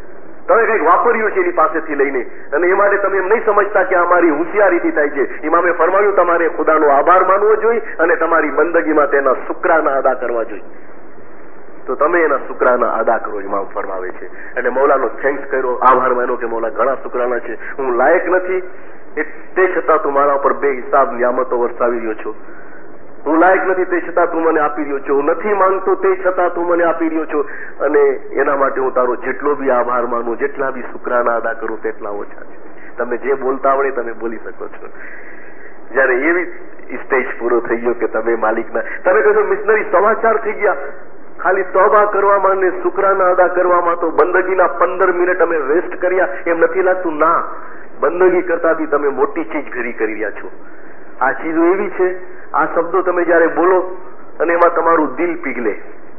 તમે કંઈક વાપર્યું છે એની પાસેથી લઈને, અને એ માટે તમે એમ નહીં સમજતા કે અમારી હોશિયારીથી થાય છે. ઇમામે ફરમાવ્યું તમારે ખુદાનો આભાર માનવો જોઈએ અને તમારી બંદગીમાં તેના શુક્રાના અદા કરવા જોઈએ. તો તમે એના શુક્રાના અદા કરો, ઇમામ ફરમાવે છે. એટલે મૌલાનો થેન્ક્સ કર્યો, આભાર માન્યો કે મૌલા ઘણા શુક્રાના છે, હું લાયક નથી તે છતાં તું મારા ઉપર બે હિસાબ નિયામતો વરસાવી રહ્યો છો. હું લાયક નથી તે છતાં તું મને આપી રહ્યો છો. હું નથી માંગતો તે છતાં તું મને આપી રહ્યો છો, અને એના માટે હું તારો જેટલો બી આભાર માનું, જેટલા બી શુક્રાના અદા કરું તેટલા ઓછા છે. તમને જે બોલતા આવડે તમે બોલી શકો છો. જયારે એવી સ્ટેજ પૂરો થઈ ગયો કે તમે માલિકના, તમે કહેશો મિશનરી સમાચાર થઈ ગયા, ખાલી તોબા કરવામાં ને શુક્રાના અદા કરવામાં તો બંદગીના પંદર મિનિટ અમે વેસ્ટ કર્યા, એમ નથી લાગતું? ના, બંદગી કરતા બી તમે મોટી ચીજ ઘરી કરી રહ્યા છો. આ ચીજો એવી છે, આ શબ્દો તમે જયારે બોલો અને એમાં તમારું દિલ પીગલે.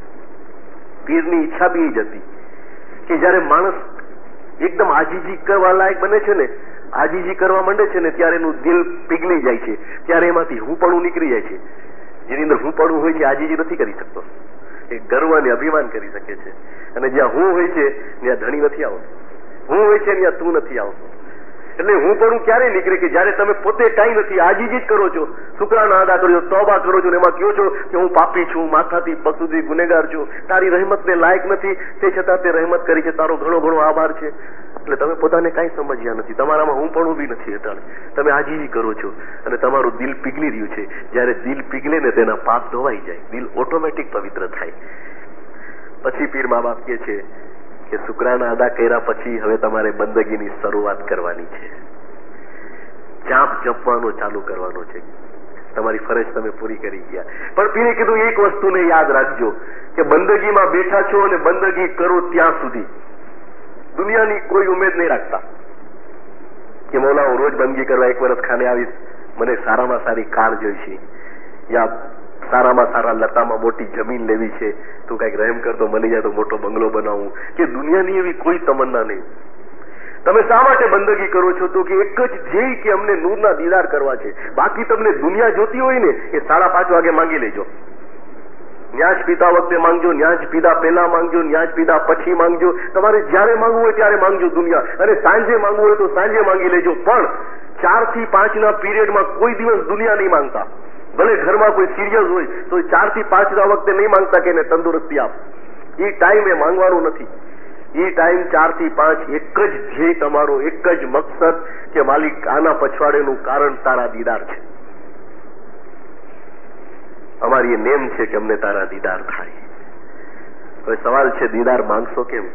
પીરની ઈચ્છા બી જ હતી કે જયારે માણસ એકદમ આજીજી કરવા લાયક બને છે ને, આજીજી કરવા માંડે છે ને, ત્યારે એનું દિલ પીગલી જાય છે, ત્યારે એમાંથી હું પણ નીકળી જાય છે. જેની અંદર હું પણ હોય છે આજીજી નથી કરી શકતો, એ ગર્વ અને અભિમાન કરી શકે છે. અને જ્યાં હું હોય છે ત્યાં ધણી નથી આવતો, હું હોય છે ત્યાં તું નથી આવતો. એટલે હું પણ ક્યારે નીકળે કે જયારે તમે પોતે કાંઈ નથી, આજીજી જ કરો છો, શુક્રાના અદા કરો છો, તોબા કરો છો, એમાં કહો છો કે હું પાપી છું, માથાથી પગ સુધી ગુનેગાર છું, તારી રહેમતને લાયક નથી, તે છતાં તે રહેમત કરી છે, તારો ઘણો ઘણો આભાર છે. એટલે તમે પોતાને કાંઈ સમજ્યા નથી, તમારામાં હું પણ બી નથી અટાણે. તમે આજીજી કરો છો અને તમારું દિલ પીગલી રહ્યું છે. જયારે દિલ પીગલે ને તેના પાપ ધોવાઈ જાય, દિલ ઓટોમેટિક પવિત્ર થાય. પછી પીર મા બાપ કહે છે કે શુક્રાના અદા કર્યા પછી હવે તમારે બંદગીની શરૂઆત કરવાની છે, જાપ જપવાનો ચાલુ કરવાનો છે. તમારી ફરજ તમે પૂરી કરી ગયા. પણ પીરે કીધું એક વસ્તુને યાદ રાખજો કે બંદગીમાં બેઠા છો અને બંદગી કરો ત્યાં સુધી દુનિયાની કોઈ ઉમેદ નહીં રાખતા કે મૌલા હું રોજ બંદગી કરવા એક વર્ષ ખાને આવીશ, મને સારામાં સારી કાર જોઈશે, યા સારામાં સારા લતામાં મોટી જમીન લેવી છે, તું કઈક રહેમ કરતો મળી જાય તો મોટો બંગલો બનાવું, કે દુનિયાની એવી કોઈ તમન્ના નહીં. તમે શા માટે બંદગી કરો છો? તો કે એક જ ધ્યેય કે અમને નૂરના દીદાર કરવા છે. બાકી તમને દુનિયા જોતી હોય ને એ સાડા પાંચ વાગે માંગી લેજો, ન્યાજ પીતા વખતે માંગજો, ન્યાજ પીધા પહેલા માંગજો, ન્યાજ પીધા પછી માંગજો, તમારે જયારે માંગવું હોય ત્યારે માંગજો દુનિયા, અને સાંજે માંગવું હોય તો સાંજે માંગી લેજો. પણ ચાર થી પાંચ ના પીરિયડમાં કોઈ દિવસ દુનિયા નહીં માંગતા. ભલે ઘરમાં કોઈ સિરિયસ હોય તો ચાર થી પાંચ ના વખતે નહીં માંગતા કે એને તંદુરસ્તી આપ, એ ટાઈમ એ માંગવાનું નથી. એ ટાઈમ ચાર થી પાંચ એક જ ધ્યેય તમારો, એક જ મકસદ કે માલિક આના પછવાડેનું કારણ તારા દીદાર છે. અમારી એ નેમ છે કે અમને તારા દીદાર થાય. હવે સવાલ છે દીદાર માંગશો કેમ?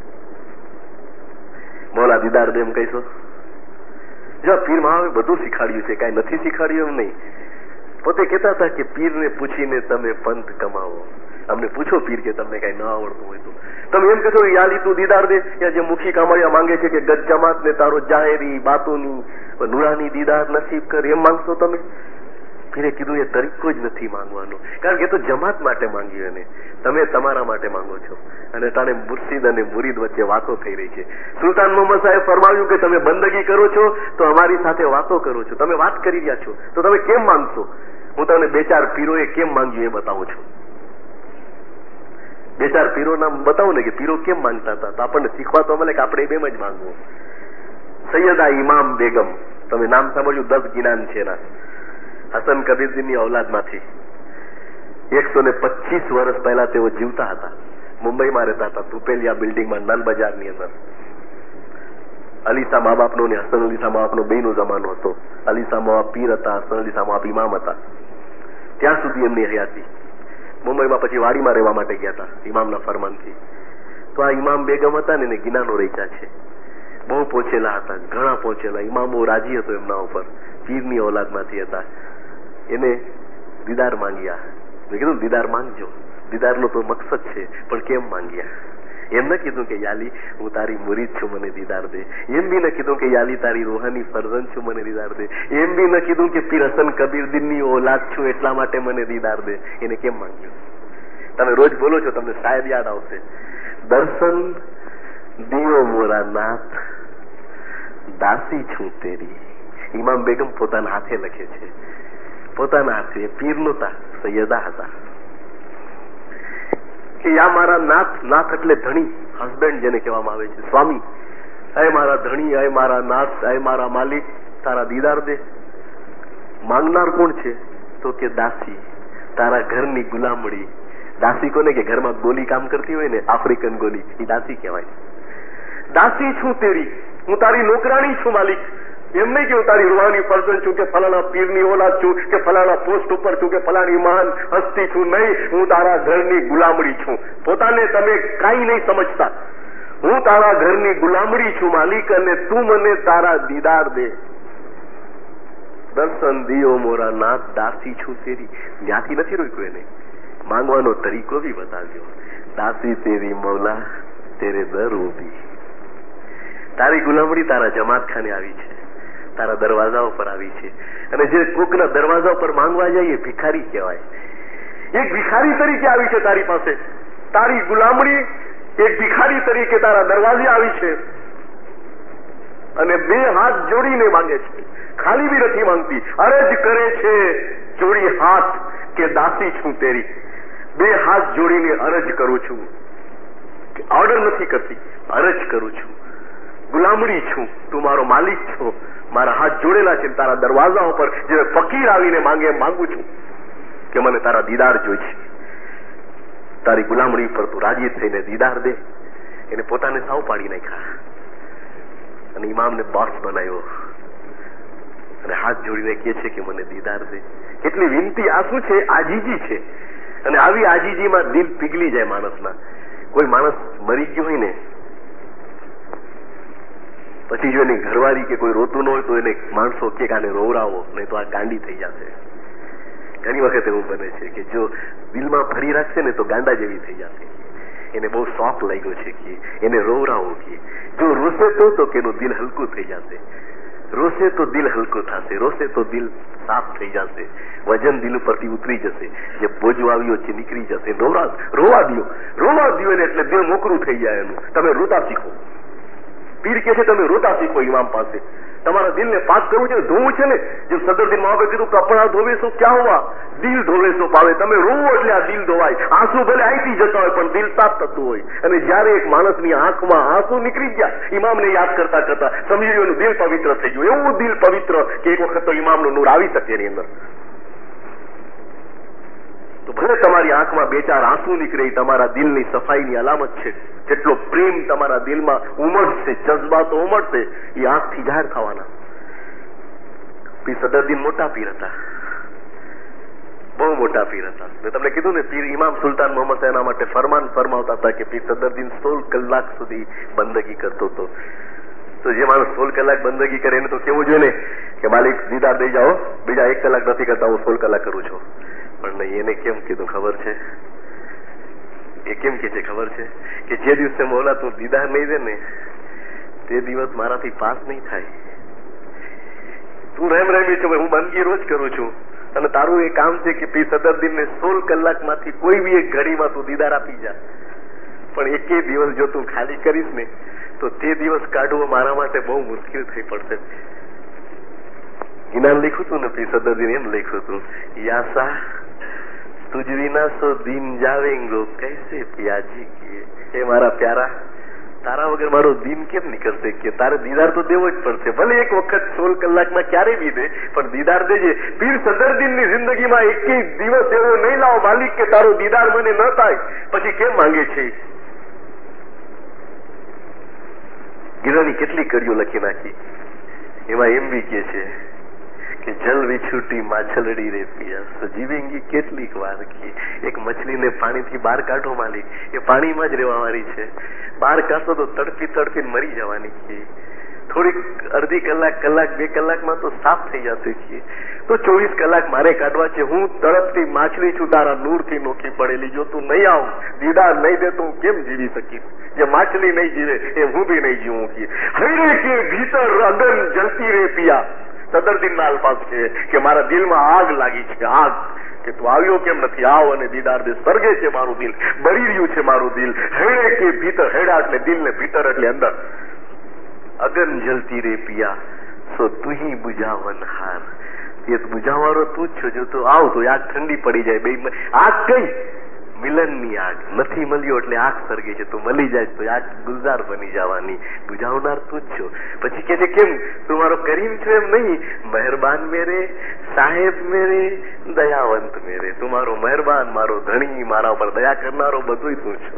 મોલા દીદાર દે એમ કહીશો? જો પીર મહારાજે બધું શીખાડ્યું છે, કઈ નથી શીખાડ્યું એમ નહીં. પોતે કહેતા હતા કે પીરને પૂછીને તમે પંથ કમાવો. અમને પૂછો પીર કે તમને કઈ ન આવડતું હોય તો તમે એમ કહેશો યાલી તું દીદાર દે, કે જે મુખી કામળિયા માંગે છે કે ગજ જમાત ને તારો જાહેરી બાતોની નુરાની દીદાર નસીબ કર, એમ માંગશો તમે? પીરે કીધું એ તરીકો જ નથી માંગવાનો, કારણ કે તો જમાત માટે માંગ્યું એને, તમે તમારા માટે માંગો છો. અને તાણે મુર્શિદ અને મુરીદ વચ્ચે વાતો થઈ રહી છે. સુલતાન મોહમ્મદ સાહેબ ફરમાવ્યું કે તમે બંદગી કરો છો તો અમારી સાથે વાતો કરો છો, તમે વાત કરી રહ્યા છો તો તમે કેમ માંગશો? હું તમને બે ચાર પીરોએ કેમ માંગ્યું એ બતાવું છું. બે ચાર પીરો નામ બતાવું ને કે પીરો કેમ માંગતા હતા, તો આપણને શીખવા તો મળે કે આપણે બેમ જ માંગવું. સૈયદા ઇમામ બેગમ, તમે નામ સાંભળ્યું, દસ ગિનાન છે એના, હસન કબીરદીનની ઔલાદમાંથી. એકસો ને પચીસ વર્ષ પહેલા તેઓ જીવતા હતા, મુંબઈમાં રહેતા હતા, તુપેલિયા બિલ્ડિંગમાં, નલ બજારની અંદર. અલીસા મા બાપનો ને હસન અલીસા મા બાપનો બેનો જમાનો હતો. અલીસા મા બાપ પીર હતા, હસન અલીસા મા બાપ ઇમામ હતા. ત્યાં સુધી એમની હયાતી. મુંબઈમાં પછી વાડીમાં રહેવા માટે ગયા હતા ઇમામના ફરમાનથી. તો આ ઇમામ બેગમ હતા ને એને ગિનાનો રેચા છે, બહુ પહોંચેલા હતા, ઘણા પહોંચેલા. ઇમામ બહુ રાજી હતો એમના ઉપર, પીરની ઔલાદમાંથી હતા. એને દીદાર માંગ્યા. મેં કીધું દીદાર માંગજો, દીદારનો તો મકસદ છે, પણ કેમ માંગ્યા? એમ ન કીધું કે યાલી હું તારી મુરીદ છું મને દીદાર દે, એમ બી ન કીધું કે યાલી તારી રૂહાની ફરજંદ છું મને દીદાર દે, એમ બી ન કીધું કે પીર હસન કબીરદીનની ઔલાદ છું એટલા માટે મને દીદાર દે. એને કેમ માંગ્યું? તમે રોજ બોલો છો, તમને શાયદ યાદ આવશે. દર્શન દિયો મોરા નાથ, દાસી છું તેરી. ઇમામ બેગમ પોતાના હાથે લખે છે, પોતાના હાથે. પીર નહોતા, સૈયદા હતા. કે યા મારા નાથ, નાથ એટલે ધણી, હસબન્ડ જેને કહેવામાં આવે છે, સ્વામી. અય મારા ધણી, અય મારા નાથ, અય મારા માલિક, તારા દીદાર દે. માંગનાર કોણ છે? તો કે દાસી, તારા ઘરની ગુલામડી. દાસી કોને કે ઘરમાં ગોલી કામ કરતી હોય ને, આફ્રિકન ગોલી, એ દાસી કહેવાય. દાસી છું તેરી, હું તારી નોકરાણી છું માલિક. એમ નહીં કે હું તારી રૂહાની ફરજન છું, કે ફલાણા પીરની ઓલાદ છું, કે ફલાણા પોસ્ટ ઉપર છું, કે ફલાણી મહાન હસ્તી છું. નહીં, હું તારા ઘરની ગુલામડી છું. પોતાને તમે કાંઈ નહીં સમજતા. હું તારા ઘરની ગુલામડી છું માલિક, અને તું મને તારા દીદાર દે. દર્શન દિયો મોરા નાથ, દાસી છું તેરી. ત્યાંથી નથી રોક્યું એને, માંગવાનો તરીકો બી બતાવ્યો. દાસી તેરી મૌલા, તેરે દર ઉભી. તારી ગુલામડી તારા જમાતખાને આવી છે, તારા દરવાજા ઉપર આવી છે. અને જે કોકના દરવાજા ઉપર માંગવા જાય એ ભિખારી કહેવાય. એક ભિખારી તરીકે આવી છે તારી પાસે. તારી ગુલામડી એક ભિખારી તરીકે તારા દરવાજે આવી છે, અને બે હાથ જોડીને માંગે છે. ખાલી બી નથી માંગતી, અરજ કરે છે જોડી હાથ, કે દાસી છું તેરી. બે હાથ જોડીને અરજ કરું છું. ઓર્ડર નથી કરતી, અરજ કરું છું. ગુલામડી છું, તું મારો માલિક છો. મારા હાથ જોડેલા છે તારા દરવાજા ઉપર. જે ફકીર આવીને માંગે, માંગુ છું કે મને તારા દીદાર જોઈ છે. તારી ગુલામડી પર તું રાજી થઈને દીદાર દે. એને પોતાને સાવ પાડી નાખ્યા અને ઇમામને બોસ બનાવ્યો, અને હાથ જોડીને કહે છે કે મને દીદાર દે. કેટલી વિનંતી! આ શું છે? આજીજી છે. અને આવી આજીજીમાં દિલ પીગળી જાય માણસના. કોઈ માણસ મરી ગયો હોય ને, પછી જો એની ઘરવાળી કે કોઈ રોતું ન હોય તો એને માણસો કે આને રોવરાવો, નહીં તો આ ગાંડી થઈ જશે. ઘણી વખત એવું બને છે કે જો દિલમાં ભરી રાખશે ને તો ગાંડા જેવી થઈ જશે. એને બહુ શોખ લાગ્યો છે કે એને રોવરાવો કે જો રોશે તો તો કે એનું દિલ હલકું થઈ જશે. રોશે તો દિલ હલકું થશે, રોશે તો દિલ સાફ થઈ જશે, વજન દિલ ઉપરથી ઉતરી જશે, જે બોજો આવ્યો છે નીકળી જશે. રોવા રોવા દો, રોવા દો ને એટલે દિલ મોકરું થઈ જાય એનું. તમે રોતા શીખો. પીર કે છે તમે રોતા શીખો ઇમામ પાસે. તમારા દિલને પાક કરવું છે, ધોવું છે ને. જેમ સદરદીન મહાબે કીધું, કપડા ધોવે શું ક્યાં હોવા, દિલ ધોવે શું પાવે. તમે રોવો એટલે આ દિલ ધોવાય. આંસુ ભલે આઈથી જતા હોય પણ દિલ સાફ થતું હોય. અને જયારે એક માણસની આંખમાં આંસુ નીકળી ગયા, ઇમામને યાદ કરતા કરતા સમજી લો એનું દિલ પવિત્ર થઈ ગયું. એવું દિલ પવિત્ર કે એક વખત તો ઇમામનું નૂર આવી શકે એની અંદર. તો ભલે તમારી આંખમાં બે ચાર આંસુ નીકળે, તમારા દિલની સફાઈની અલામત છે. જેટલો પ્રેમ તમારા દિલમાં ઉમળશે, જજબાતો ઉમળશે, એ આંખથી જાહેર થવાના. પીર સદરદીન મોટા પીર હતા, બહુ મોટા પીર હતા. મેં તમને કીધું ને, પીર ઇમામ સુલતાન મોહમ્મદ એના માટે ફરમાન ફરમાવતા હતા કે પીર સદરદીન સોળ કલાક સુધી બંદગી કરતો હતો. તો જે માણસ સોળ કલાક બંદગી કરે એને તો કેવું જોઈએ ને કે માલિક દીદાર દઈ જાઓ, બીજા એક કલાક નથી કરતા, હું સોળ કલાક કરું છું. પણ નહીં, એને કેમ કીધું ખબર છે? એ કેમ કે છે ખબર છે? કે જે દિવસે મોલા તું દીદાર નહીં દે ને, તે દિવસ મારાથી પાસ નહીં થાય. તું રેમ રેમી છું, હું બંદગી રોજ કરું છું, અને તારું એ કામ છે કે પીર સદરદીન ને સોળ કલાક માંથી કોઈ બી એક ઘડીમાં તું દીદાર આપી જા. પણ એકે દિવસ જો તું ખાલી કરીશ ને તો તે દિવસ કાઢવો મારા માટે બહુ મુશ્કેલ થઈ પડશે. ઇનામ લખ્યું હતું ને પીર સદરદીન એમ લખ્યું હતું, યાસા તુજ વિના સો દિન જાવેંગો કૈસે પિયાજી કિએ. એ મારા પ્યારા, તારા વગર મારો દિન કેમ નીકળશે? કે તારે દીદાર તો દેવો જ પડશે. ભલે એક વખત સોળ કલાકમાં ક્યારે બી દે, પણ દીદાર દેજે. પીર સદરદીન ની જિંદગીમાં એક દિવસ એવો નહીં લાવો માલિક કે તારો દીદાર મને ન થાય. પછી કેમ માંગે છે? ગીરાની કેટલી કડીઓ લખી નાખી. એમાં એમ બી કે છે કે જલ વિછૂટી માછલડી રે પિયા જીવેંગી કેટલીક વાર કી. એક મછલીને પાણીથી બહાર કાઢો માલિક, એ પાણીમાં જ રહેવા વાળી છે. બહાર કાઢો તો તડપી તડપી મરી જવાની છે. થોડીક અડધી કલાક કલાક બે કલાકમાં તો સાફ થઈ જશે છે. તો ચોવીસ કલાક મારે કાઢવા છે. હું તડપતી માછલી છું, તારા નૂરથી નોખી પડેલી. જો તું નહીં આવ, દીદાર નહીં દે તો હું કેમ જીવી શકીશ? જે માછલી નહીં જીવે એ હું બી નહીં જીવું. હૈરે કે ભીતર અગન જલતી રે પિયા. સદરદીન ના અલ્ફાઝ છે કે મારા દિલમાં આગ લાગી છે, આગ. કે તું આવ્યો કેમ નથી? આવ અને દીદાર દે. સર્ગે છે મારું દિલ, બળી રહ્યું છે મારું દિલ. હેડે કે ભીતર, હેડા એટલે દિલ ને ભીતર એટલે અંદર. અગન જલતી રે પિયા સો તું બુઝાવન હાર. એ બુઝાવાળો તું જ છો. જો તું આવ તો આગ ઠંડી પડી જાય. બે આગ કઈ મિલનની આગ. નથી મળ્યો એટલે આગ સળગે છે. તું મળી જાય તો આગ ગુલઝાર બની જવાની. બુઝાવનાર તું જ છો. પછી કે છે કેમ તું મારો કરીમ છો એમ નહીં, મહેરબાન મેરે, સાહેબ મેરે, દયાવંત મેરે. તું મારો મહેરબાન, મારો ધણી, મારા ઉપર દયા કરનારો બધું તું છો.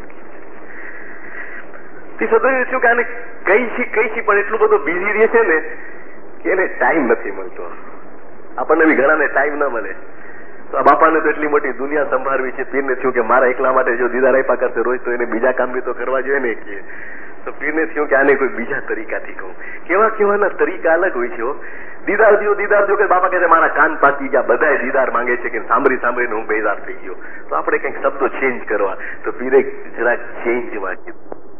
તે સદૈવ છું કે આને કઈ છી કઈ છી પણ એટલું બધું બિઝી રહે છે ને કે એને ટાઈમ નથી મળતો. આપણને બી ઘણાને ટાઈમ ના મળે. તો આ બાપાને તો એટલી મોટી દુનિયા સંભાળવી છે. પીરને થયું કે મારા એકલા માટે જો દીદાર આપ્યા કરશે રોજ તો એને બીજા કામ બી તો કરવા જોઈએ ને કે. તો પીરને થયું કે આને કોઈ બીજા તરીકાથી કહું. કેવા કેવાના તરીકા અલગ હોય છે. દીદાર દો દીદાર દો કે બાપા કહે મારા કાન પાકી ગયા, બધા દીદાર માંગે છે કે સાંભળી સાંભળીને હું બેદાર થઈ ગયો. તો આપણે કંઈક શબ્દો ચેન્જ કરવા. તો પીરે જરાક ચેન્જ માંગી.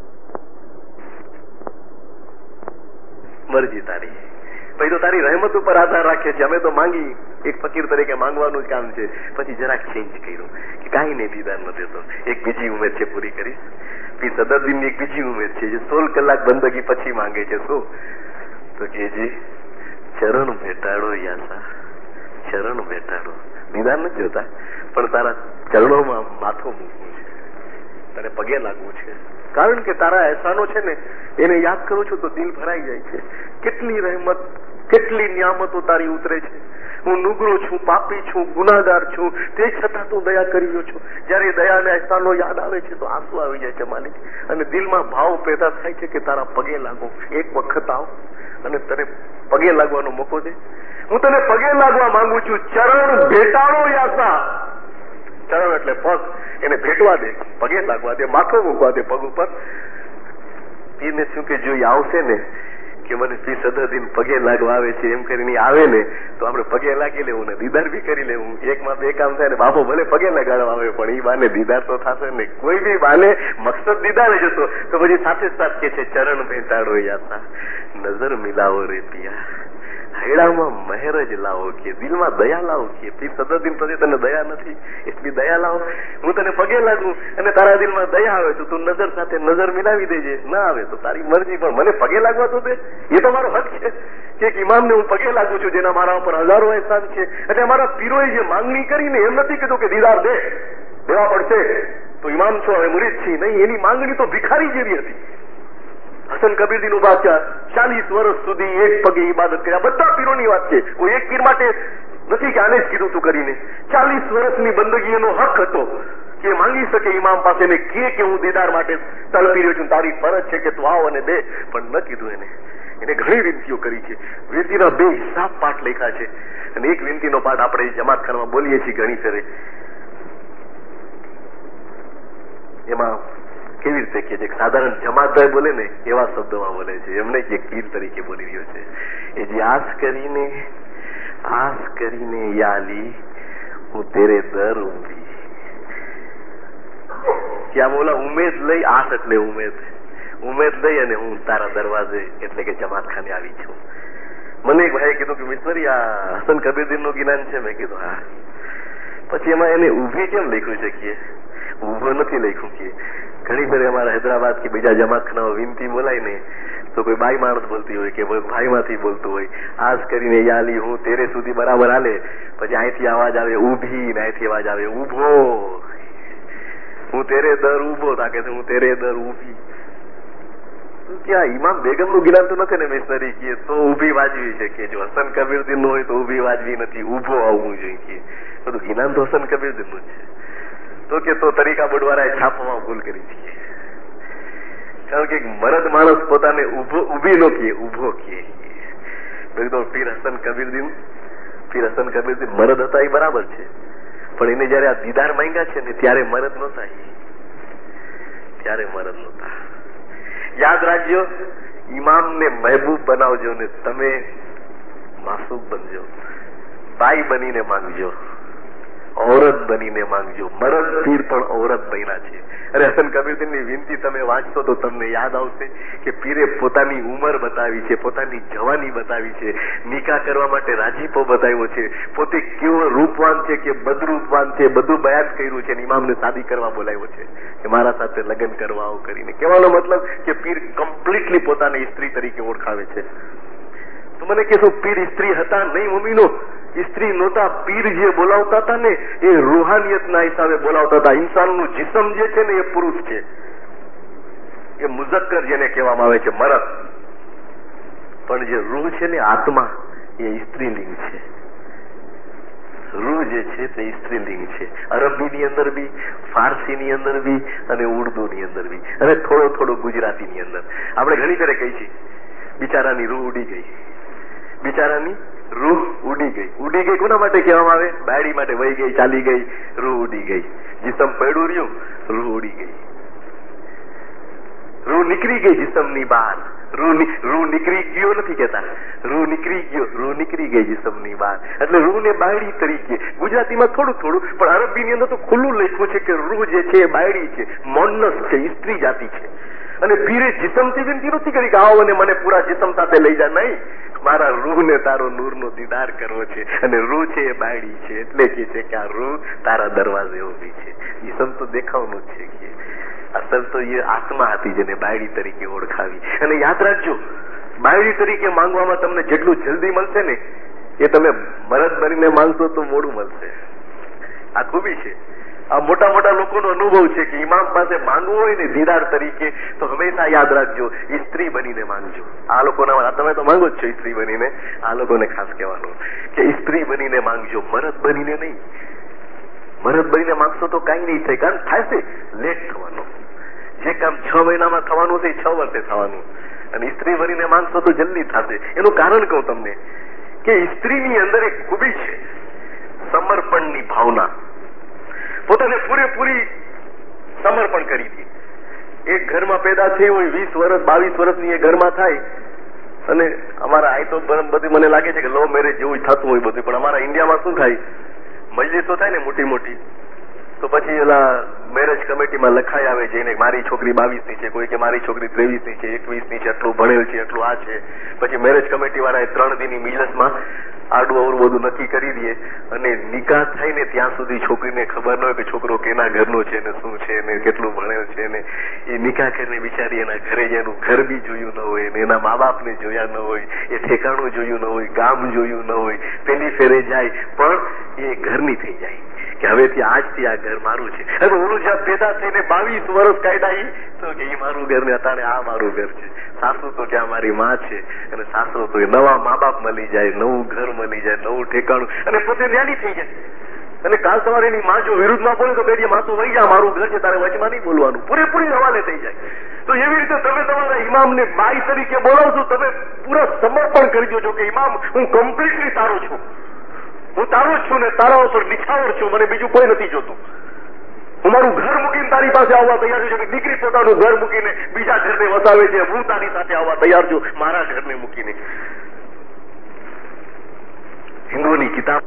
મરજી તારી, પછી તો તારી રહેમત ઉપર આધાર રાખીએ છીએ. અમે તો માંગી એક ફકીર તરીકે માંગવાનું જ કામ છે. પછી જરાક ચેન્જ કર્યું કે કાંઈ નહીં દીદાર ન દેતો. એક બીજી ઉમેર છે પૂરી કરીશ. પીર સદરુદ્દીનની એક બીજી ઉમેર છે જે સોળ કલાક બંદગી પછી માંગે છે. શું? તો કે જી ચરણ ભેટાડો યાસા, ચરણ ભેટાડો. દીદાર નથી જોતા પણ તારા ચરણોમાં માથું મૂકવું છે, તારે પગે લાગવું છે. કારણ કે તારા એહસાનો છે ને એને યાદ કરું છું તો દિલ ભરાઈ જાય છે. કેટલી રહેમત, કેટલી નિયામતો તારી ઉતરે છે. હું નુગરો છું, પાપી છું, ગુનાગાર છું, તે છતાં તું દયા કર્યો છો. જયારે દયા અને એહસાનો યાદ આવે છે તો આંસુ આવી જાય છે માલિક. અને દિલમાં ભાવ પેદા થાય છે કે તારા પગે લાગો. એક વખત આવ અને તને પગે લાગવાનો મોકો દે. હું તને પગે લાગવા માંગુ છું. ચરણ ભેટાડો યાસા. ચરણ એટલે પગ, એને ભેટવા દે, પગે લાગવા દે, માથો મૂકવા દે પગ ઉપર. પીરને શું કે જો આવશે ને કે મને પીર સદરુદ્દીન પગે લાગવા આવે છે એમ કરીને આવે ને તો આપણે પગે લાગી લેવું ને દીદાર બી કરી લેવું. એકમાં બે કામ થાય ને. બાપો ભલે પગે લગાડવા આવે પણ એ બાને દીદાર તો થશે ને. કોઈ બી બાને મકસદ દીદાર જતો તો પછી સાથે સાથ કે છે ચરણ ભેટાડો યાસા, નજર મિલાવો રે પિયા, હૈડામાં મહેર જ લાવો કે દિલમાં દયા લાવો કે પીર સદરુદ્દીન પ્રત્યે તને દયા નથી એટલી દયા લાવો. હું તને પગે લાગું અને તારા દિલમાં દયા આવે તો તું નજર સાથે નજર મિલાવી દેજે. ના આવે તો તારી મરજી પણ મને પગે લાગવા તો દે. એ તો મારો હક છે કે એક ઇમામને હું પગે લાગુ છું જેના મારા ઉપર હજારો એહસાન છે. એટલે મારા પીરોએ જે માંગણી કરીને એમ નથી કીધું કે દીદાર દે, દેવા પડશે તો ઇમામ છો હવે મુરીદ છી. નહીં, એની માંગણી તો ભિખારી જેવી હતી. હસન કબીરદીન બાદશાહ ચાલીસ વર્ષ સુધી એક પગે ઇબાદત કર્યા. બધા પીરોની વાત છે, કોઈ એક પીર માટે નથી કે આને જ કીધું તું કરીને. ચાલીસ વર્ષની બંદગી એનો હક હતો કે માંગી શકે ઇમામ પાસે ને કે હું દીદાર માટે તડપી રહ્યો છું, તારી ફરજ છે કે તું આવ અને દે. પણ ન કીધું એને. એને ઘણી વિનંતીઓ કરી છે. વિનંતીના બે હિસાબ પાઠ લખ્યા છે અને એક વિનંતીનો પાઠ આપણે જમાતખાનામાં બોલીએ છીએ ઘણી ફેરે. એમાં કેવી રીતે કે છે સાધારણ જમાતભાઈ બોલે ને એવા શબ્દોમાં બોલે છે. એમને એક પીર તરીકે બોલી રહ્યો છે. એ જે આસ કરીને આસ કરીને યાલી હું તેરે દર ઊંધી. ત્યાં બોલા ઉમેદ લઈ, આસ એટલે ઉમેદ, ઉમેદ લઈ અને હું તારા દરવાજે એટલે કે જમાતખાને આવી છું. મને એક ભાઈએ કીધું કે મિસ્ટરી આ હસન કબીરદીન નું જ્ઞાન છે. મેં કીધું હા. પછી એમાં એને ઊભી કેમ લખ્યું છે કે ઊભો નથી લખ્યું કે ઘણી ફેર અમારા હૈદરાબાદ કે બીજા જમાતખાનામાં વિનંતી બોલાય ને તો કોઈ બાઈ માણસ બોલતી હોય કે ભાઈ માંથી બોલતું હોય. આજ કરીને યાલી હું તેરે સુધી બરાબર હાલે. પછી અહીંથી અવાજ આવે ઊભી ને અહીંથી અવાજ આવે ઊભો. હું તેરે દર ઊભો તાકે હું તેરે દર ઊભી. ક્યાં ઇમામ બેગમ નું જ્ઞાન તો નથી ને મિસ્ટરી કે તો ઊભી વાજવી છે કે જો હસન કબીરદીન નું હોય તો ઊભી વાજવી નથી, ઊભો આવવું જોઈએ કે બધું જ્ઞાન તો હસન કબીરદીન નું છે. તો કે તો તરીકા બોર્ડવાળાએ છાપવામાં ભૂલ કરી છે. કારણ કે મરદ માણસ પોતાને ઉભો ઉભી નો કહે, ઉભો કહે. તો પીર હસન કબીરદીન પીર હસન કબીરદીન મરદ હતા એ બરાબર છે પણ એને જયારે આ દીદાર માંગ્યા છે ને ત્યારે મરદ નહોતા. ત્યારે મરદ નહોતા. યાદ રાખજો, ઇમામને મહેબૂબ બનાવજો ને તમે માસૂમ બનજો. બાઈ બનીને માંગજો, औरत બનીને માંગજો. મરદ પીર પણ औरत બન્યા છે. અરે હસન કબીરદીન ની વિનંતી તમે વાંચશો તો તમને યાદ આવશે કે પીરે પોતાની ઉંમર બતાવી છે, પોતાની જવાની બતાવી છે, નિકાહ કરવા માટે રાજીપો બતાવ્યો છે, પોતે કેવો રૂપવાન છે કે બદરૂપવાન છે બધું બયાન કર્યું છે. ઇમામને શાદી કરવા બોલાવ્યો છે કે મારા સાથે લગ્ન કરવા આવો કરીને. કહેવાનો મતલબ કે પીર કમ્પ્લીટલી પોતાને સ્ત્રી તરીકે ઓળખાવે છે. તો મને કહેશો પીર સ્ત્રી હતા નહીં મમ્મીનો સ્ત્રી નહોતા, પીર જે બોલાવતા હતા ને એ રૂહાનિયતના હિસાબે બોલાવતા હતા. ઇન્સાનનું જિસ્મ જે છે ને એ પુરુષ છે, એ મુઝક્કર જેને કહેવામાં આવે છે, મરદ. પણ જે રૂહ છે ને આત્મા એ સ્ત્રીલિંગ છે. રૂહ જે છે તે સ્ત્રીલિંગ છે. અરબીની અંદર બી, ફારસીની અંદર બી અને ઉર્દુની અંદર બી અને થોડો થોડો ગુજરાતીની અંદર. આપણે ઘણી ફેરે કહી છીએ બિચારાની રૂહ ઉડી ગઈ, બિચારાની રૂહ ઉડી ગઈ. ઉડી ગઈ કોના માટે કહેવામાં આવે? બાયડી માટે. વહી ગઈ, ચાલી ગઈ, રૂહ ઉડી ગઈ. જીસમ પડ્યું રહ્યું, રૂહ ઉડી ગઈ. રૂહ નીકળી ગઈ જીસમની બહાર. રૂહ રૂહ નીકળી ગયો નથી કહેતા, રૂહ નીકળી ગયો, રૂહ નીકળી ગઈ જીસમની બહાર. એટલે રૂહ ને બાયડી તરીકે ગુજરાતીમાં થોડું થોડું, પણ અરબીની અંદર તો ખુલ્લું લખ્યું છે કે રૂહ જે છે એ બાયડી છે, મોનસ છે, સ્ત્રી જાતિ છે. અને પીરે જીસમથી વિનંતી નથી કરી કે આવો અને મને પૂરા જીસમ સાથે લઈ જા. નહીં, મારા રૂહ ને તારો નૂર નો દીદાર કરવો છે અને રૂહ છે એ બાયડી છે. એટલે કે છે કે આ રૂહ તારા દરવાજે ઉભી છે. જીસમ તો દેખાવનું જ છે કે અસલ તો એ આત્મા હતી જેને બાયડી તરીકે ઓળખાવી. અને યાદ રાખજો, બાયડી તરીકે માંગવામાં તમને જેટલું જલ્દી મળશે ને એ તમે મરદ બનીને માંગશો તો મોડું મળશે. આ ખૂબી છે. આ મોટા મોટા લોકોનો અનુભવ છે કે ઇમામ પાસે માંગવું હોય ને દીદાર તરીકે તો હંમેશા યાદ રાખજો સ્ત્રી બનીને માંગજો. આ લોકોના તમે તો માંગો જ છો સ્ત્રી બનીને, આ લોકોને ખાસ કહેવાનું કે સ્ત્રી બનીને માંગજો, મરદ બનીને નહીં. મરદ બનીને માંગશો તો કઈ નહીં થાય, કારણ થાય છે લેટ થવાનું. જે કામ છ મહિનામાં થવાનું છે છ વર્ષે થવાનું, અને સ્ત્રી બનીને માંગશો તો જલ્દી થશે. એનું કારણ કહું તમને કે સ્ત્રીની અંદર એક ખૂબી છે, સમર્પણની ભાવના. પોતાને પૂરેપૂરી સમર્પણ કરી હતી. એક ઘરમાં પેદા થઈ હોય, વીસ વર્ષ બાવીસ વર્ષની એ ઘરમાં થાય, અને અમારા આ તો બધી મને લાગે છે કે લવ મેરેજ જેવું જ થતું હોય બધું, પણ અમારા ઇન્ડિયામાં શું થાય, મજલિસો થાય ને મોટી મોટી, તો પછી એલા મેરેજ કમિટીમાં લખાઈ આવે જઈને મારી છોકરી બાવીસ ની છે, કોઈ કે મારી છોકરી ત્રેવીસ ની છે, એકવીસ ની છે, એટલું ભણેલ છે, એટલું આ છે. પછી મેરેજ કમિટી વાળા ત્રણ દિનની મિલસમાં આડું અવરું બધું નક્કી કરી દે, અને નિકાહ થાય ને ત્યાં સુધી છોકરીને ખબર ન હોય કે છોકરો કેના ઘરનો છે ને શું છે ને કેટલું ભણેલ છે ને. એ નિકાહ કરીને બિચારી એના ઘરે એનું ઘર બી જોયું ન હોય ને એના મા બાપને જોયા ન હોય, એ ઠેકાણું જોયું ન હોય, ગામ જોયું ન હોય, પેલી ફેરે જાય પણ એ ઘરની થઈ જાય કે હવેથી આજથી આ ઘર મારું છે. હવે ઓલું જ્યાં પેદા થઈને બાવીસ વર્ષ કાઢ્યા તો કે એ મારું ઘર ને અત્યારે આ મારું ઘર છે. સાસુ તો ક્યાં મારી માં છે, અને સાસુ તો નવા મા બાપ મળી જાય, નવું ઘર મળી જાય, નવું ઠેકાણું, અને પોતે ન્યાની થઈ જાય. અને કાલ સવારે એની માં જો વિરુદ્ધમાં બોલે તો કહીએ માં તો વહી જા, મારું ઘર છે, તારે વચમાં નહીં બોલવાનું, પૂરેપૂરી હવાલે થઈ જાય. તો એવી રીતે તમે તમારા ઇમામને બાઈ તરીકે બોલાવશો, તમે પૂરા સમર્પણ કરી દો કે ઇમામ હું કમ્પ્લીટલી તારો છું, હું તારો જ છું ને તારા ઉપર નિછાવર છું, મને બીજું કોઈ નથી જોતું. હું મારું ઘર મૂકીને તારી પાસે આવવા તૈયાર છું. દીકરી પોતાનું ઘર મૂકીને બીજા ઘરને વસાવે છે, હું તારી સાથે આવવા તૈયાર છું મારા ઘરને મૂકીને. હિન્દુની કિતાબ.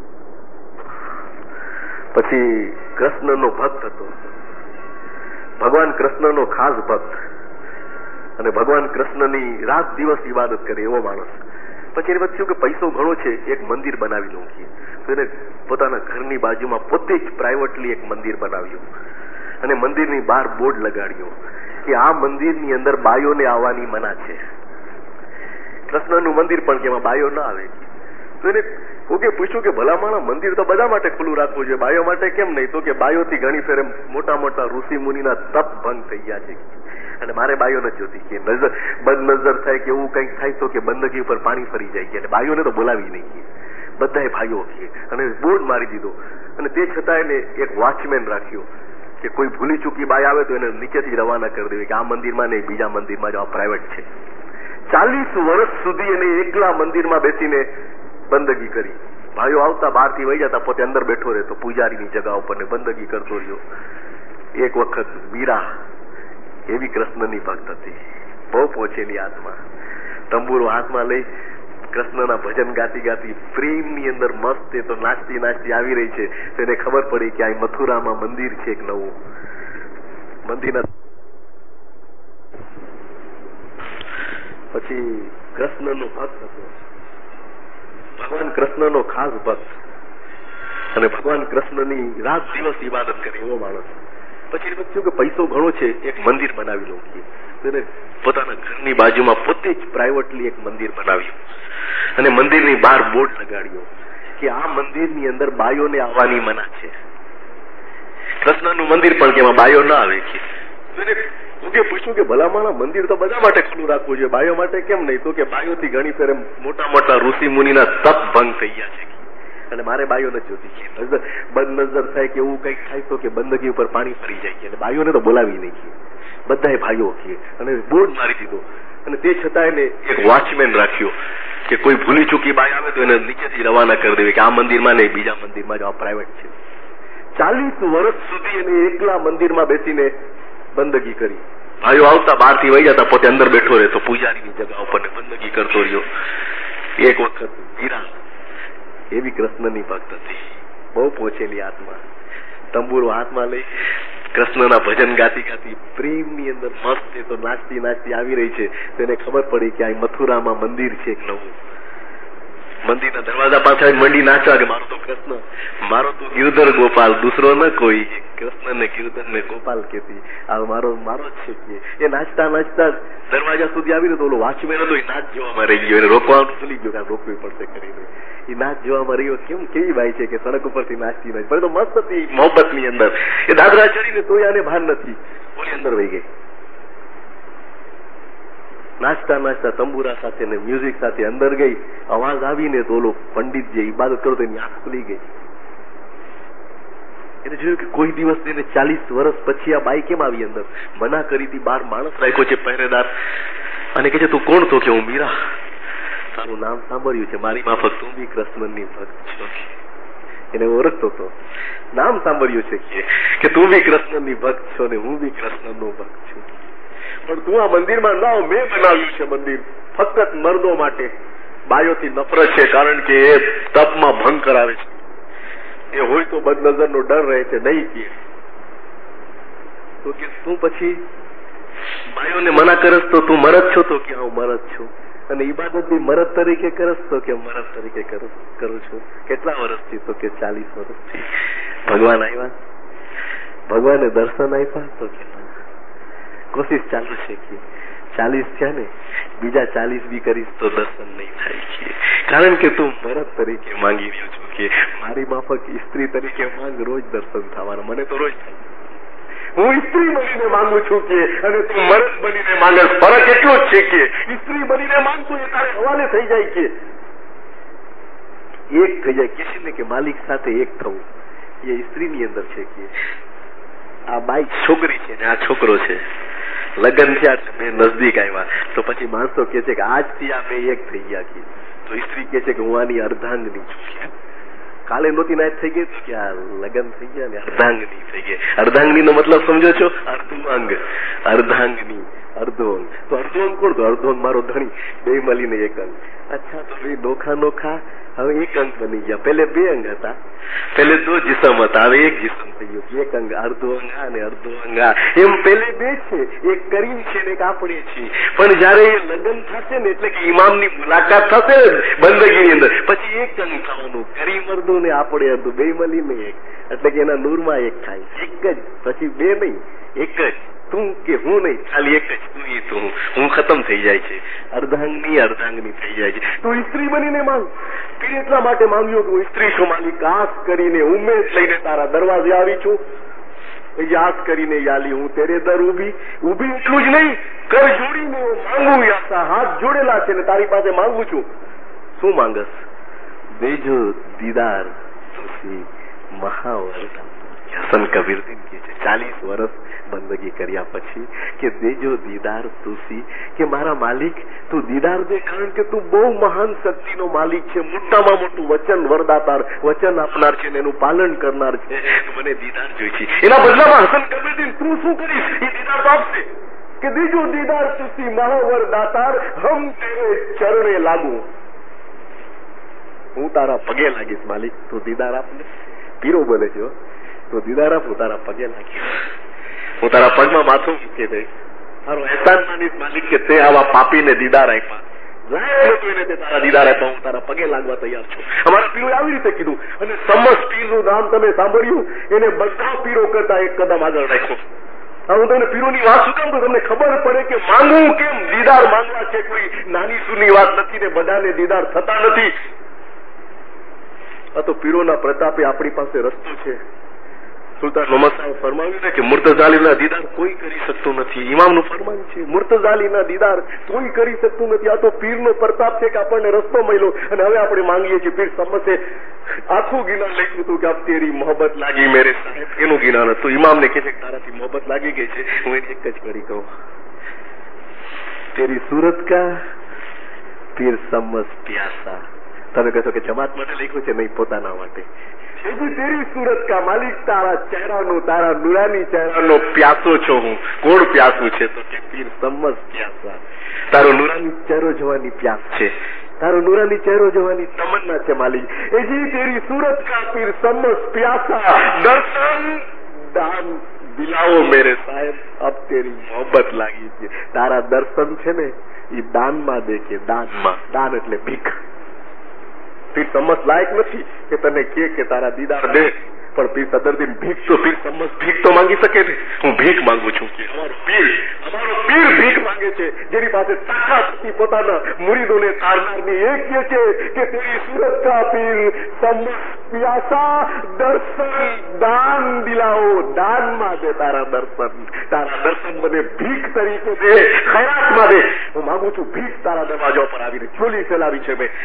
પછી કૃષ્ણનો ભક્ત હતો, ભગવાન કૃષ્ણનો ખાસ ભક્ત, અને ભગવાન કૃષ્ણની રાત દિવસ ઇબાદત કરે એવો માણસ. પછી એને થયું કે પૈસો ઘણો છે, એક મંદિર બનાવી લઉં છીએ. તો એને પોતાના ઘરની બાજુમાં પોતે જ પ્રાઇવેટલી એક મંદિર બનાવ્યું, અને મંદિરની બહાર બોર્ડ લગાડ્યો કે આ મંદિરની અંદર બાયોને આવવાની મના છે. કૃષ્ણનું મંદિર પણ કે એમાં બાયો ના આવે. તો એને કોકે પૂછ્યું કે ભલા માણસ, મંદિર તો બધા માટે ખુલ્લું રાખવું જોઈએ, બાયો માટે કેમ નહીં? તો કે બાયોથી ઘણી ફેરે મોટા મોટા ઋષિ મુનિના તપ ભંગ થઈ ગયા છે, અને મારે બાયો નથી જોતી કે નજર બદ નજર થાય કે એવું કંઈક થાય તો કે બંદગી ઉપર પાણી ફરી જાય કે બાયોને તો બોલાવી નહીં કે બધાએ ભાઈઓ કે. અને બોર્ડ મારી દીધો, અને તે છતાં એને એક વોચમેન રાખ્યો કે કોઈ ભૂલી ચૂકી બાય આવે તો એને નીચેથી રવાના કરી દેવી કે આ મંદિરમાં નહીં, બીજા મંદિરમાં જવા, પ્રાઇવેટ છે. ચાલીસ વર્ષ સુધી એને એકલા મંદિરમાં બેસીને બંદગી કરી. ભાઈઓ આવતા બહારથી વહી જતા, પોતે અંદર બેઠો રહેતો પૂજારીની જગા ઉપર ને બંદગી કરતો રહ્યો. એક વખત મીરા એવી કૃષ્ણની ભક્ત હતી, બહુ પહોંચેલી આત્મા, તંબુરો હાથમાં લઈ કૃષ્ણના ભજન ગાતી ગાતી પ્રેમની અંદર મસ્ત એ તો નાચતી નાચતી આવી રહી છે. તો એને ખબર પડી કે આ મથુરામાં મંદિર છે એક નવું. મંદિરના પછી કૃષ્ણનો ભક્ત હતો, ભગવાન કૃષ્ણનો ખાસ ભક્ત, અને ભગવાન કૃષ્ણની રાત દિવસ ઇબાદત કરે એવો માણસ. પછી એને થયું કે પૈસો ઘણો છે, એક મંદિર બનાવી લઉં છીએ. એને પોતાના ઘરની બાજુમાં પોતે જ પ્રાઇવેટલી એક મંદિર બનાવ્યું, અને મંદિરની બહાર બોર્ડ લગાડ્યો કે આ મંદિરની અંદર બાયોને આવવાની મના છે. કૃષ્ણનું મંદિર પણ કે એમાં બાયો ના આવે કે કે પૂછ્યું કે ભલામણા મંદિર તો બધા માટે ખુલ્લું રાખવું જોઈએ, બાયો માટે કેમ નહીં? તો કે બાયોથી ઘણી ફેર મોટા મોટા ઋષિ મુનિના તપ ભંગ થઈ ગયા છે અને મારે બાયો નથી જોતી. બંધ નજર થાય કે એવું કઈક થાય તો કે બંદગી ઉપર પાણી ફરી જાય છે. બાયોને તો બોલાવી નહીં, બધાએ ભાઈઓ કે અને બોર્ડ મારી દીધો. અને તે છતાં એને એક વોચમેન રાખ્યો કે કોઈ ભૂલી ચૂકી બાય આવે તો એને નીચેથી રવાના કરી દેવી કે આ મંદિરમાં નહીં, બીજા મંદિરમાં જો, આ પ્રાઇવેટ છે. ચાલીસ વર્ષ સુધી એને એકલા મંદિરમાં બેસીને બંદગી કરી. ભાઈઓ આવતા બહાર થી વહી જતા, પોતે અંદર બેઠો રહેતો પૂજારીની જગા ઉપર બંદગી કરતો રહ્યો. એક વખત મીરા એવી કૃષ્ણની ભક્ત હતી, બહુ પહોંચેલી આત્મા, તંબુરો હાથમાં લઈ કૃષ્ણના ભજન ગાતી ગાતી પ્રેમની અંદર મસ્ત એ તો નાચતી નાચતી આવી રહી છે. તેને ખબર પડી કે આ મથુરામાં મંદિર છે એક નવું. મંદિરના દરવાજા પાસે મંડી નાચવા કે મારો તો કૃષ્ણ, મારો તો ગિરધર ગોપાલ, દૂસરો ન કોઈ. કૃષ્ણ ને ગિરધર ને ગોપાલ કેતી આ મારો મારો જ છે કે એ નાચતા નાચતા દરવાજા સુધી આવી તો ઓલો વોચમેન હતો એ નાચ જોવામાં રહી ગયો. એને રોકવાનું ભૂલી ગયો કે રોકવી પડશે કરીને. એ નાચ જોવામાં રહ્યો. કેમ કેવી ભાઈ છે કે સડક ઉપરથી નાચતી નાચ, પણ તો મસ્ત હતી મોહબ્બત ની અંદર. એ દાદરા ચડીને તોય આને ભાન નથી, ઓલી અંદર વહી ગઈ. નાચતા નાચતા તંબુરા સાથે ને મ્યુઝિક સાથે અંદર ગઈ. અવાજ આવીને તો ઓલો પંડિત જે ઇબાદત કરતો એની આંખ ખુલી ગઈ. એને જોયું કે કોઈ દિવસ એને ચાલીસ વર્ષ પછી આ બાઈ કેમ આવી અંદર? મના કરી હતી, બાર માણસ રાખ્યો છે પહેરેદાર. અને કે છે તું કોણ? તો કે હું મીરા. તારું નામ સાંભળ્યું છે, મારી માફક તું બી કૃષ્ણની ભક્ત છો. એને ઓળખતો હતો, નામ સાંભળ્યું છે કે તું બી કૃષ્ણની ભક્ત છો ને હું બી કૃષ્ણનો ભક્ત છું. પણ તું આ મંદિરમાં ના, મેં બનાવ્યું છે મંદિર ફક્ત મર્દો માટે. બાયોથી નફરત છે, કારણ કે એ તપમાં ભંગ કરાવે છે. એ હોય તો બદનજરનો ડર રહે છે, નહીં કે તો કે તું પછી બાયોને મના કરસ તો તું મરદ છો? તો કે હું મરદ છું. અને ઇબાદત બી મરદ તરીકે કરસ? તો કે મરદ તરીકે કરું છું. કેટલા વર્ષથી? તો કે ચાલીસ વર્ષથી. ભગવાન આવ્યા, ભગવાને દર્શન આપ્યા? તો કે કોશિશ ચાલુ છે કે ચાલીસ થયા ને બીજા ચાલીસ બી કરીશ તો દર્શન નહીં થાય છે. કારણ કે તું મરદ તરીકે માંગી રહ્યો છું કે મારી માફક સ્ત્રી તરીકે માંગ, રોજ દર્શન થવાના. મને તો રોજ થાય. હું સ્ત્રી બનીને માંગુ છું કે અને તું મરદ બનીને માંગે. ફરક એટલો જ છે કે સ્ત્રી બનીને માંગતું એ તારે હવાલે થઈ જાય કે એક થઈ જાય. કે છે ને કે માલિક સાથે એક થવું એ સ્ત્રીની અંદર છે. કે આ બાઈ છોકરી છે ને આ છોકરો છે, લગ્ન થયા બે નજદીક આવ્યા તો પછી માણસો કે છે કે આજથી આ બે એક થઈ ગયા. કે તો સ્ત્રી કે છે કે હું આની અર્ધાંગની છું. કાલે નહોતી નાચ થઈ ગઈ કે આ લગ્ન થઈ ગયા ને અર્ધાંગની થઈ ગઈ. અર્ધાંગની નો મતલબ સમજો છો? અર્ધુંગ. અર્ધાંગની, અર્ધો અંગ. તો અર્ધો અંગ કોણ? તો અર્ધો અંગ મારો ધણી, બે મળીને એક અંગ. અચ્છા, તો બે નોખા નોખા હવે એક અંગ બની ગયા. પેલે બે અંગ હતા, પેલે દો જીસમ હતા, હવે એક જીસમ થઈ ગયો. એક અંગ, અર્ધો અંગ આ ને અર્ધો અંગ આ. એમ પેલે બે છે, એક કરીમ છે ને એક આપણે છીએ. પણ જયારે એ લગ્ન થશે ને એટલે કે ઇમામની મુલાકાત થશે બંદગીની અંદર, પછી એક અંગ થવાનું. કરીમ અર્ધું ને આપણે અર્ધું, બે મળીને એક. એટલે કે એના નૂરમાં એક થાય. એક જ, પછી બે નહીં, એક જ. તું કે હું નહીં, ખાલી એક જ તું એ તું. હું ખતમ થઈ જાય છે. અર્ધાંગની અર્ધાંગની થઈ જાય છે. તું સ્ત્રી બનીને માંગ. પીર એટલા માટે માંગ્યો કે હું સ્ત્રી છું માલિક. આસ કરીને ઉમેદ લઈને તારા દરવાજે આવી છું. યાદ કરીને યાલી હું તેરે દર ઉભી ઉભી. એટલું જ નહીં, કર જોડીને માંગુ યાસા. હાથ જોડેલા છે ને તારી પાસે માંગુ છું. શું માંગસ? દેજો દીદાર તુસી મહાવર. હસન કબીરદીન કે છે ચાલીસ વર્ષ બંદગી કર્યા પછી કે દેજો દીદાર તુસી, કે મારા માલિક તું દીદાર દે. કારણ કે તું બહુ મહાન શક્તિનો માલિક છે, મોટામાં મોટું વચન વરદાતાર, વચન આપનાર છે ને એનું પાલન કરનાર છે. મને દીદાર જોઈ છે. એના બદલામાં હસન કબીરદીન તું શું કરીશ? એ દીદાર તો આપશે કે દેજો દીદાર તુસી મહાવર દાતાર, હમ તેરે ચરણે લાગુ. હું તારા પગે લાગીશ માલિક, તું દીદાર આપને. પીરો બોલે છે તો દીદાર આપ, હું તારા પગે લાગીશ. હું તારા પગમાં માથું મૂકી દઈશ. તારો અહેસાન માનીશ માલિક કે તે આવા પાપીને દીદાર આપ્યા. તારા દીદાર આપ્યા, હું તારા પગે લાગવા તૈયાર છું. અમારા પીરો આવી રીતે કીધું. અને સમસ્ત પીરનું નામ તમે સાંભળ્યું, એને બધા પીરો કરતા એક કદમ આગળ રાખ્યો. હું તમને પીરોની વાત શું કામ? તો તમને ખબર પડે કે માંગવું કેમ. દીદાર માંગવા છે કોઈ નાની સૂની વાત નથી ને બધાને દીદાર થતા નથી. આ તો પીરોના પ્રતાપે આપણી પાસે રસ્તો છે. સુલતાન મોહમ્મદ સાહેબ ફરમાવ્યું ને કે મુર્તઝાલીના દીદાર કોઈ કરી શકતું નથી. ઇમામનું ફરમાન છે, મુર્તઝાલીના દીદાર કોઈ કરી શકતું નથી. આ તો પીરનો પ્રતાપ છે કે આપણને રસ્તો મળ્યો. અને હવે આપણે માંગીએ છીએ પીર સમસે આખું જ્ઞાન લખ્યું હતું કે અબ તેરી મોહબ્બત લાગી મેરે સાહેબ, એનું જ્ઞાન હતું. ઇમામને કહે છે કે તારાથી મોહબ્બત લાગી ગઈ છે. હું એને એક જ કરી કહું, તેરી સુરત કા પીર સમસ પ્યાસા. તમે કહેશો કે જમાત માટે લખ્યું છે, નહીં, પોતાના માટે. તેરી સુરત કા માલિક, તારા ચહેરાનો, તારા નુરાની ચહેરાનો પ્યાસો છો હું. કોણ પ્યાસું છે? તો કે પીર સમસ પ્યાસા. તારો નુરાની ચહેરો જોવાની પ્યાસ છે, તારો નુરાની ચહેરો જોવાની તમન્ના છે માલિક. એ જી તેરી સુરત કા પીર સમસ પ્યાસા, દર્શન દાન દિલાવો મેરે સાહેબ, અબ તેરી મોહબ્બત લાગી છે. તારા દર્શન છે ને એ દાનમાં દે કે દાનમાં. દાન એટલે ભીખ. પીર સમસ લાયક નથી કે તને કે કે તારા દીદાર દે, પણ પીર સદરદીન ભીખ તો પીર સમસ ભીખ તો માંગી શકે ને. હું ભીખ માંગુ છું કે અમારો પીર અમારો પીર ભીખ માંગે છે, જેની પાસે તાકાત હતી પોતાના મુરીદોને તારનારની. એક કહે છે કે તેરી સુરત કા પીર સમસ પ્યાસા, દર્શન દાન દિલાઓ, દાનમાં દે તારા દર્શન. તારા દર્શન મને ભીખ તરીકે દે, ખૈરાતમાં દે. હું માંગુ છું ભીખ તારા દરવાજા પર આવીને ચોલી ફેલાવી છે મેં.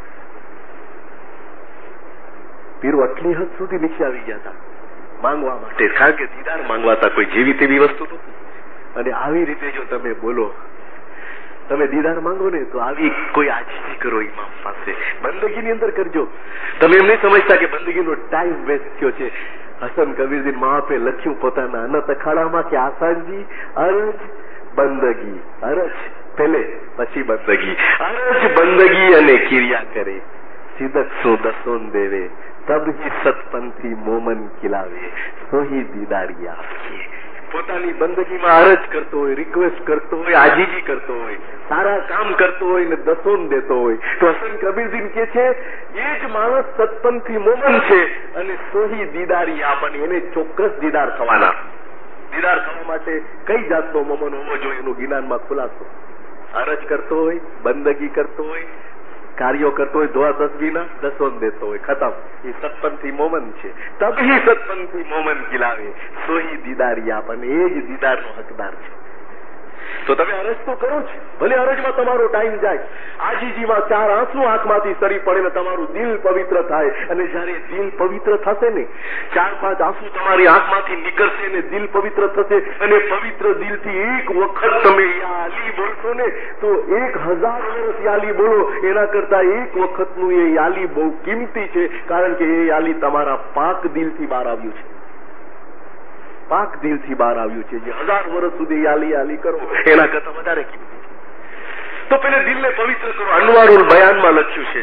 પીરો આટલી હદ સુધી નીચે આવી ગયા હતા માંગવા માટે, કારણ કે દીદાર માંગવાતા કોઈ જેવી તેવી વસ્તુ નથી. અને આવી રીતે જો તમે બોલો, તમે દીદાર માંગો ને તો આવી કોઈ આજીજી કરો ઇમામ પાસે, બંદગીની અંદર કરજો. તમે એમ નહીં સમજતા કે બંદગીનો ટાઈમ વેસ્ટ થયો છે. હસન કબીરજી મહાપે લખ્યું પોતાના અનત અખાડામાં કે આસાનજી અરજ બંદગી, અરજ પહેલે પછી બંદગી, અરજ બંદગી અને કિરિયા કરે, સિદક સો દસોન દેવે, તબ હી સતપંથી મોમન ખિલાવે, સોહી દીદારી આપીએ. પોતાની બંદગીમાં અરજ કરતો હોય, રિક્વેસ્ટ કરતો હોય, આજીજી કરતો હોય, સારા કામ કરતો હોય ને દસોન દેતો હોય, તો હસન કબીરજી કે છે એ જ માણસ સતપંથી મોમન છે અને સોહી દીદારી આપવાની. એને ચોક્કસ દીદાર થવાના. દીદાર થવા માટે કઈ જાતનો મોમન હોવો જોઈએ એનું જ્ઞાનમાં ખુલાસો. અરજ કરતો હોય, બંદગી કરતો હોય, કાર્યો કરતો હોય, દુઆ તસ્બીહના દસોન દેતો હોય, ખતમ. એ સતપંથી મોમન છે. તબહી સતપંથી મોમન ખિલાવે, સોહી દીદારી આપને. એ જ દીદારનો હકદાર છે. તો તમે અરજ તો કરો છો, ભલે અરજમાં તમારો ટાઈમ જાય, આજીજીમાં ચાર આંસુ આંખમાંથી સરી પડે ને તમારું દિલ પવિત્ર થાય. અને જયારે દિલ પવિત્ર થશે ને, ચાર પાંચ આંસુ તમારી આંખમાંથી નીકળશે ને દિલ પવિત્ર થશે, અને પવિત્ર દિલથી એક વખત તમે યા અલી બોલશો ને તો એક હજાર વર્ષ યાલી બોલો એના કરતા એક વખતનું એ યાલી બહુ કિંમતી છે. કારણ કે એ યાલી તમારા પાક દિલથી બહાર આવ્યું છે, પાક દિલથી બહાર આવ્યું છે. જે હજાર વર્ષ સુધી યાલી યાલી કરો એના કરતા વધારે કિંમતી છે. તો પેલે દિલને પવિત્ર કરો. અનવારુલ બયાનમાં લખ્યું છે,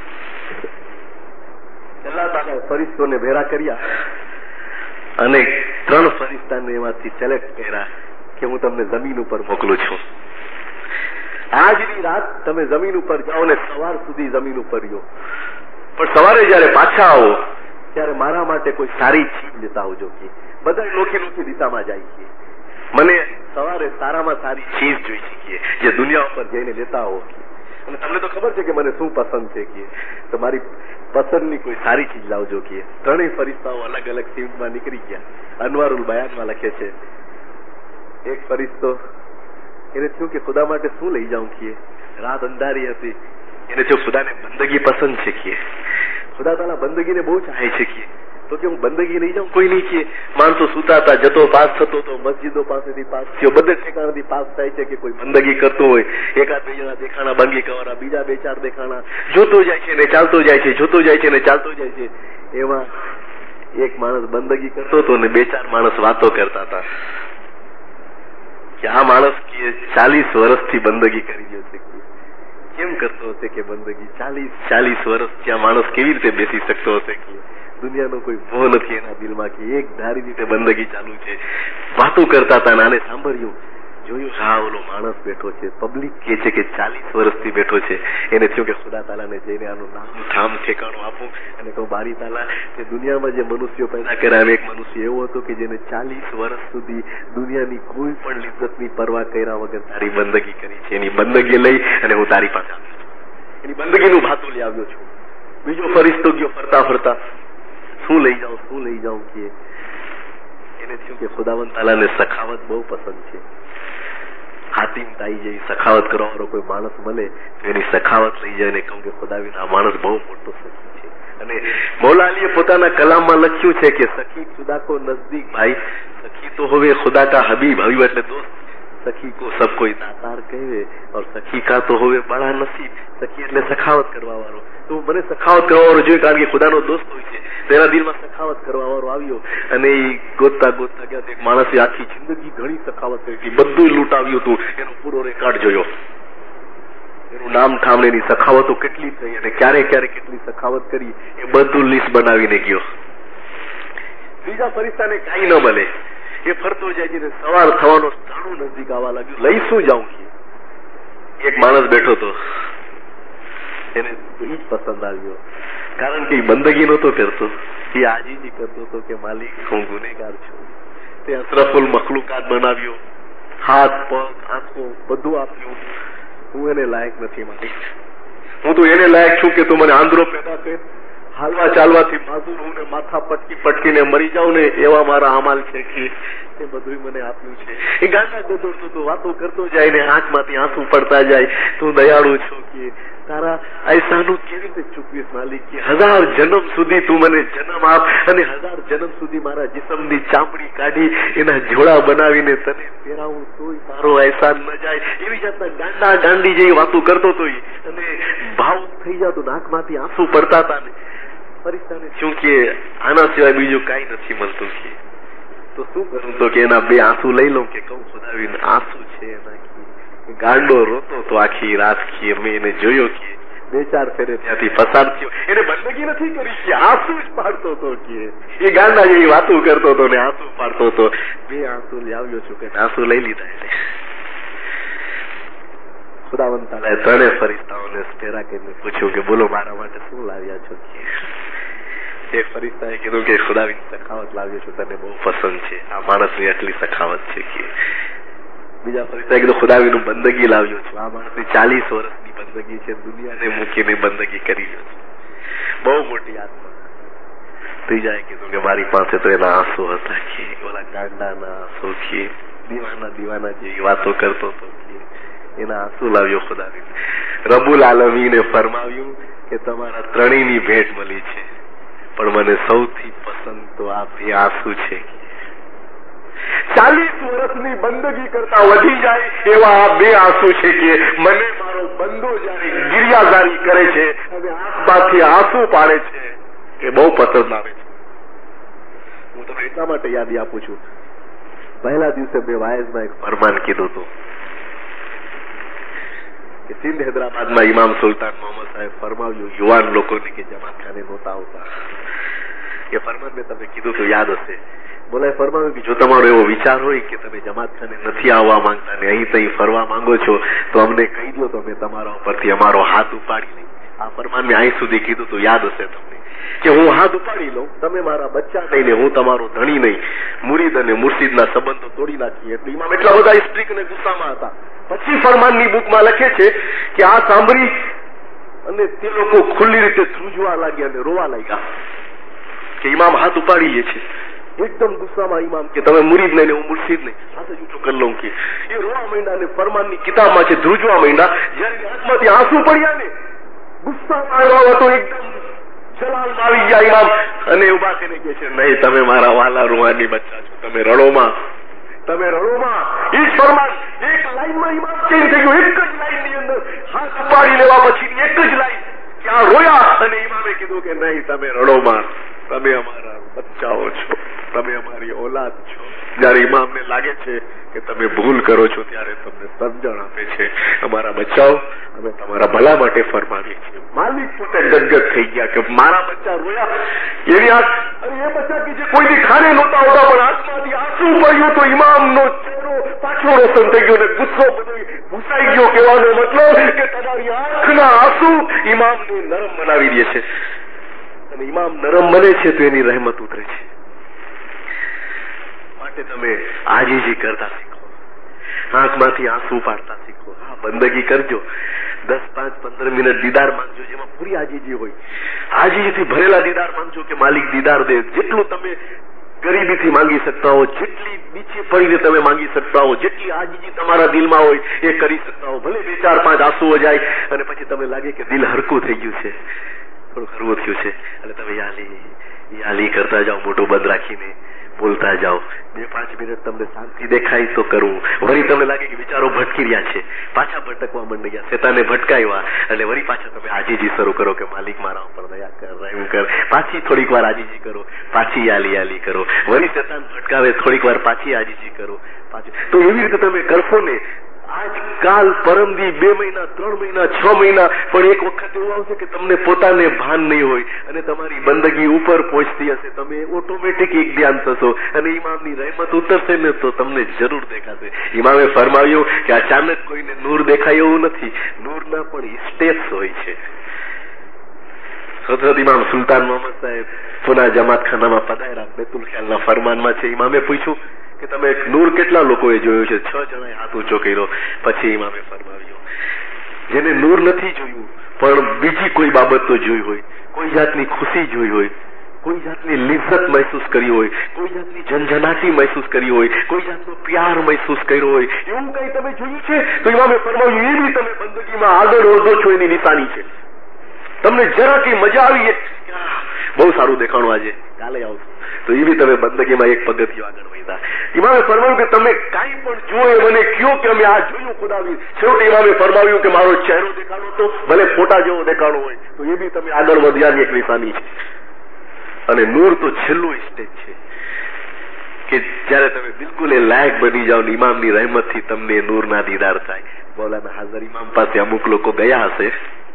અલ્લાહ તાલા ફરિશ્તોને ભેરા કર્યા અને ત્રણ ફરિશ્તાને એમાંથી સિલેક્ટ કર્યા કે હું તમને જમીન ઉપર મોકલું છું. આજની રાત તમે જમીન ઉપર જાઓ ને સવાર સુધી જમીન ઉપર રહ્યો, પણ સવારે જયારે પાછા આવો ત્યારે મારા માટે કોઈ સારી ચીજ લેતા આવજો. કે બધા નોખી નોખી દિશામાં જાય છે, મને સવારે સારામાં સારી ચીજ જોઈ શકીએ જે દુનિયા ઉપર જઈને લેતા આવો. અને તમને તો ખબર છે કે મને શું પસંદ છે, કે તો મારી પસંદની કોઈ સારી ચીજ લાવજો. કે ત્રણેય ફરિશ્તાઓ અલગ અલગ સીમમાં નીકળી ગયા. અનવારુલ બયાનમાં લખે છે, એક ફરિશ્તો એને થયું કે ખુદા માટે શું લઈ જાઉં. કે રાત અંધારી હતી, એને જો ખુદાને બંદગી પસંદ છે, કે ખુદા તાલા બંદગીને બહુ ચાહે છે, કે તો કે હું બંદગી લઈ જાઉં. કોઈ નહીં. કે માણસો સુતા હતા, જતો પાસ થતો તો મસ્જિદો પાસેથી પાસ થયો, બધે ઠેકાણાથી પાસ થાય છે કે કોઈ બંદગી કરતો હોય. એકાદ બે જણા દેખાણા બંગી કરવાના, બીજા બે ચાર દેખાણા, જોતો જાય છે ને ચાલતો જાય છે, જોતો જાય છે ને ચાલતો જાય છે. એમાં એક માણસ બંદગી કરતો હતો ને બે ચાર માણસ વાતો કરતા હતા કે આ માણસ કે ચાલીસ વર્ષથી બંદગી કરી ગયો છે. કેમ કરતો હશે કે બંદગી? ચાલીસ ચાલીસ વર્ષ ત્યાં માણસ કેવી રીતે બેસી શકતો હશે? કે દુનિયાનો કોઈ મોહ નથી એના દિલમાં, કે એક ધારી રીતે બંદગી ચાલુ છે. વાતો કરતા હતા, આને સાંભળ્યું, જોયું, હા ઓલો માણસ બેઠો છે, પબ્લિક કે છે કે ચાલીસ વર્ષથી બેઠો છે. એને થયું કે ખુદા તાલાને જઈને આનું નામ ઠામ ઠેકાણું આપું અને કહું, બારી તાલા કે દુનિયામાં જે મનુષ્યો પેદા કર્યા એક મનુષ્ય એવો હતો કે જેને ચાલીસ વર્ષ સુધી દુનિયાની કોઈ પણ લિજ્જતની પરવા કર્યા વગર તારી બંદગી કરી છે. એની બંદગી લઈ અને હું તારી પાસે આવ્યો છું, એની બંદગીનું ભાતું લઈ આવ્યો છું. બીજો ફરિશ્તો ગયો ફરતા ફરતા, શું લઈ જાઉં શું લઈ જાઉં કે એને થયું કે ખુદાવંદ તાલાને સખાવત બહુ પસંદ છે. હાતિમ તાઈ જઈ સખાવત કરવા વાળો કોઈ માણસ મળે તો એની સખાવત લઈ જાય ને કહું કે ખુદાવીન આ માણસ બહુ મોટો સખી છે. અને મૌલા અલીએ પોતાના કલામમાં લખ્યું છે કે સખી ખુદા કો નજદીક ભાઈ, સખી તો હવે ખુદા કા હબીબ, હબીબ એટલે દોસ્ત. સખી કો સબ કોઈ દાતાર કહેવે और સખી કા તો હવે બડા નસીબ. સખી એટલે સખાવત કરવા વાળો. તો મને સખાવત કરવા વાળો જોઈએ, કારણ કે ખુદાનો દોસ્ત હોય છે. તેના દિલમાં સખાવત કરવા વાળો આવ્યો અને એ ગોતતા ગોતતા ગયા. એક માણસે આખી જિંદગી ઘણી સખાવત કરી હતી, બધું લૂંટાવ્યું હતું, એનો પૂરો રેકોર્ડ જોયો. એનું નામ ઠામ એની સખાવતો કેટલી થઈ અને ક્યારે ક્યારે કેટલી સખાવત કરી એ બધું લિસ્ટ બનાવીને ગયો. ત્રીજા ફરિશ્તાને કાંઈ ન મળે, એ ફરતો જાય છે. સવાર થવાનો ઘણું નજીક આવવા લાગ્યું. લઈ શું જાઉં કે એક માણસ બેઠો હતો, એને એ જ પસંદ આવ્યો, કારણ કે એ બંદગી નહોતો કરતો, એ આજીજી કરતો હતો કે માલિક હું ગુનેગાર છું. તે અશરફુલ મખલુકાત બનાવ્યો, હાથ પગ આંખો બધું આપ્યું. હું એને લાયક નથી માલિક, હું તો એને લાયક છું કે તું મને આંધળો પેદા કર, હાલવા ચાલવાથી માજૂર હું ને માથા પટકી પટકીને મરી જાઉં ને એવા મારા અમાલ છે કે એ બધું મને આપ્યું છે. એ ગાંડા ગદોડતો તો વાતો કરતો જાય ને આંખમાંથી આંસુ પડતા જાય. તું દયાળુ છો કે તારા એહસાનું કેવી રીતે ચૂકવીશ માલિક, કે હજાર જન્મ સુધી તું મને જન્મ આપ અને હજાર જન્મ સુધી મારા જિસ્મની ચામડી કાઢી એના જોડા બનાવીને તને પહેરાવું તોય તારો એહસાન ન જાય. એવી જાતના ગાંડા ગાંડી જેવી વાતો કરતો હતો અને ભાવ થઈ જતો, નાકમાંથી આંસુ પડતા હતા. ને ફરિશ્તાને શું કે આના સિવાય બીજું કઈ નથી મળતું કે તો શું કરું, તો કે એના બે આંસુ લઈ લઉં કે કહું ખુદાવીને આંસુ છે એના. ગાંડો રોતો તો આખી રાત કી મેં એને જોયો કે બે ચાર ફેરે ત્યાંથી પસાર થયો. એને બંદગી નથી કરી કે આંસુ જ પાડતો હતો, કે એ ગાંડા જેવી વાતો કરતો હતો ને આંસુ પાડતો હતો. બે આંસુ લાવ્યો છું કે આંસુ લઈ લીધા. એટલે ખુદાવંદ તાલાએ ત્રણે ફરિશ્તાઓને પેરા કરીને પૂછ્યું કે બોલો મારા માટે શું લાવ્યા છો. કે એક ફરિશ્તાએ કીધું કે ખુદાવીન સખાવત લાવ્યો છું, તને બહુ પસંદ છે, આ માણસની આટલી સખાવત છે. કે બીજા ફરિશ્તાએ કીધું ખુદાવીનું બંદગી લાવ્યો છું, આ માણસની ચાલીસ વર્ષની બંદગી છે, દુનિયાને મૂકીને બંદગી કરી લો છું, બહુ મોટી આત્મા. ત્રીજાએ કીધું કે મારી પાસે તો એના આંસુ હતા, કે ઓલા ગાંડાના આંસુ, કે દીવાના દીવાના જેવી વાતો કરતો હતો, કે એના આંસુ લાવ્યો ખુદાવીન. રબુલ આલમીને ફરમાવ્યું કે તમારા ત્રણેયની ભેટ મળી છે, પણ મને સૌથી પસંદ તો આ બે આંસુ છે. ચાલીસ વર્ષની બંદગી કરતા વધી જાય એવા આ બે આંસુ છે કે મને મારો બંદો જયારે ગિરિયાજારી કરે છે અને આંખમાંથી આંસુ પાડે છે એ બહુ પસંદ આવે છે. હું તમને એટલા માટે યાદી આપું છું, પહેલા દિવસે મેં વાયઝમાં એક ફરમાન કીધું હતું કે સિંધ હૈદરાબાદમાં ઇમામ સુલતાન મોહમ્મદ સાહેબ ફરમાવ્યું યુવાન લોકોને કે જમાતખાને નહોતા આવતા. એ ફરમાન મેં તમને કીધું તો યાદ હશે. બોલાએ ફરમાવ્યું કે જો તમારો એવો વિચાર હોય કે તમે જમાતખાને નથી આવવા માંગતા ને અહીં તહીં ફરવા માંગો છો તો અમને કહી દો તો અમે તમારા ઉપરથી અમારો હાથ ઉપાડી લઈ. આ ફરમાન મેં અહીં સુધી કીધું તો યાદ હશે તમને કે હું હાથ ઉપાડી લઉં, તમે મારા બચ્ચા નહીં ને હું તમારો ધણી નહીં. મુરીદ અને મુર્શિદના સંબંધો તોડી નાખીએ. એટલે ઇમામ એટલા બધા સ્ટ્રીક અને ગુસ્સામાં હતા. પછી ફરમાનની બુકમાં લખે છે કે આ સાંભળી અને તે લોકો ખુલ્લી રીતે ધ્રુજવા લાગ્યા અને રોવા લાગ્યા કે ઇમામ હાથ ઉપાડીએ છે. એકદમ ગુસ્સામાં ઇમામ કે તમે મુરીદ નહીં ને હું મુર્શિદ નહીં, હાથ જ ઊંચો કરી લઉં. કે એ રોવા માંડ્યા અને ફરમાનની કિતાબમાં છે ધ્રુજવા માંડ્યા. જયારે આંખમાંથી આંસુ પડ્યા ને ગુસ્સામાં આવ્યા હતો, એકદમ જલાલ આવી ગયા ઇમામ અને ઉભા થઈને કે છે નહીં તમે મારા વાલા રૂહાની બચ્ચા છો, તમે રડોમાં તમે રડોમાં. એ જ ફરમાન એક લાઈનમાં ઇમામ ચેન્જ થઈ ગયો. એક જ લાઈન ની અંદર હાથ ઉપાડી લેવા પછી એક જ લાઈન ત્યાં રોયા અને ઇમામે કીધું કે નહીં તમે રડોમાં, તમે અમારા બચ્ચાઓ છો, તમે અમારી ઓલાદ છો. જયારે ઇમામને લાગે છે કે તમે ભૂલ કરો છો ત્યારે તમને સમજણ આપે છે અમારા બચ્ચાઓ અમે તમારા ભલા માટે ફરમાવીએ છીએ. માલિક પોતે ગદગદ થઈ ગયા કે મારા બચ્ચા રોયા. એની આંખ અને એ બચ્ચા કે જે કોઈથી ખાને નહોતા હોતા પણ આંખમાંથી આંસુ પડ્યું તો ઇમામનો ચહેરો પાછો રોશન થઈ ગયો ને ગુસ્સો બધો ભૂસાઈ ગયો. કહેવાનો મતલબ કે તમારી આંખના આંસુ ઇમામને નરમ બનાવી દે છે અને ઇમામ નરમ બને છે તો એની રહેમત ઉતરે છે. માટે તમે આજીજી કરતા શીખો. આંખમાંથી આંસુ પાડતા શીખો. હા, બંદગી કરજો. દસ પાંચ પંદર મિનિટ દીદાર માંગજો, જેમાં પૂરી આજીજી હોય. આજીજીથી ભરેલા દીદાર માંગજો કે માલિક દીદાર દે. જેટલું તમે ગરીબીથી માંગી શકતા હો, જેટલી નીચે પડીને તમે માંગી શકતા હો, જેટલી આજીજી તમારા દિલમાં હોય એ કરી શકતા હો. ભલે બે ચાર પાંચ આંસુઓ જાય અને પછી તમે લાગે કે દિલ હરકું થઈ ગયું છે, થોડું હરવું થયું છે, એટલે તમે યાલી યાલી કરતા જાઓ, મોટું બંધ રાખીને બોલતા જાઓ. બે પાંચ મિનિટ તમને શાંતિ દેખાય તો કરવું. વળી તમને લાગે કે વિચારો ભટકી રહ્યા છે, પાછા ભટકવા માંડી ગયા, શેતાને ભટકાવ્યા, એટલે વળી પાછા તમે આજીજી શરૂ કરો કે માલિક મારા ઉપર દયા કર, રહેમ કર. પાછી થોડીક વાર આજીજી કરો, પાછી યાલી યાલી કરો. વળી શેતાન ભટકાવે, થોડીક વાર પાછી આજીજી કરો, પાછી. તો એવી રીતે તમે કરશો ને, આજ કાલ પરમદી બે મહિના ત્રણ મહિના છ મહિના, પણ એક વખત એવું આવશે કે તમને પોતાને ભાન નહીં હોય અને તમારી બંદગી ઉપર પહોંચતી હશે, તમે ઓટોમેટિક એક ધ્યાન થશો અને ઇમામની રહેમત ઉતરશે ને તો તમને જરૂર દેખાશે. ઇમામે ફરમાવ્યું કે અચાનક કોઈને નૂર દેખાય એવું નથી, નૂરના પણ સ્ટેપ્સ હોય છે. હઝરત ઇમામ સુલતાન મોહમ્મદ સાહેબ પુના જમાતખાનામાં પધાર્યા, બેતુલ ખ્યાલના ફરમાનમાં છે. ઇમામે પૂછ્યું કે તમે નૂર કેટલા લોકોએ જોયું છે? છ જણાએ હાથ ઊંચો કર્યો. પછી ઇમામે ફરમાવ્યું, જેને નૂર નથી જોયું પણ બીજી કોઈ બાબત તો જોઈ હોય, કોઈ જાતની ખુશી જોઈ હોય, કોઈ જાતની લિજ્જત મહેસૂસ કરી હોય, કોઈ જાતની ઝંઝનાટી મહેસૂસ કરી હોય, કોઈ જાતનો પ્યાર મહેસૂસ કર્યો હોય, એવું કઈ તમે જોયું છે? તો ઇમામે ફરમાવ્યું, એ બી તમે બંદગીમાં આગળ વધો છો એની નિશાની છે. તમને જરા કઈ મજા આવી, બહુ સારું દેખાણું આજે, કાલે આવશું, તો એ બી તમે બંદગીમાં એક પગથિયું આગળ વધ્યા. ઇમામે ફરમાવ્યું કે તમે કાંઈ પણ જુઓ એ મને કયો કે અમે આ જોયું ખુદાવી. છેવટે ઇમામે ફરમાવ્યું કે મારો ચહેરો દેખાડો તો ભલે ફોટા જેવો દેખાડો હોય, તો એ બી તમે આગળ વધ્યાની એક નિશાની છે. અને નૂર તો છેલ્લું સ્ટેજ છે કે જયારે તમે બિલકુલ એ લાયક બની જાઓ, ઇમામની રહેમતથી તમને નૂરના દીદાર થાય. મૌલાના હાજર ઇમામ પાસે અમુક લોકો ગયા હશે.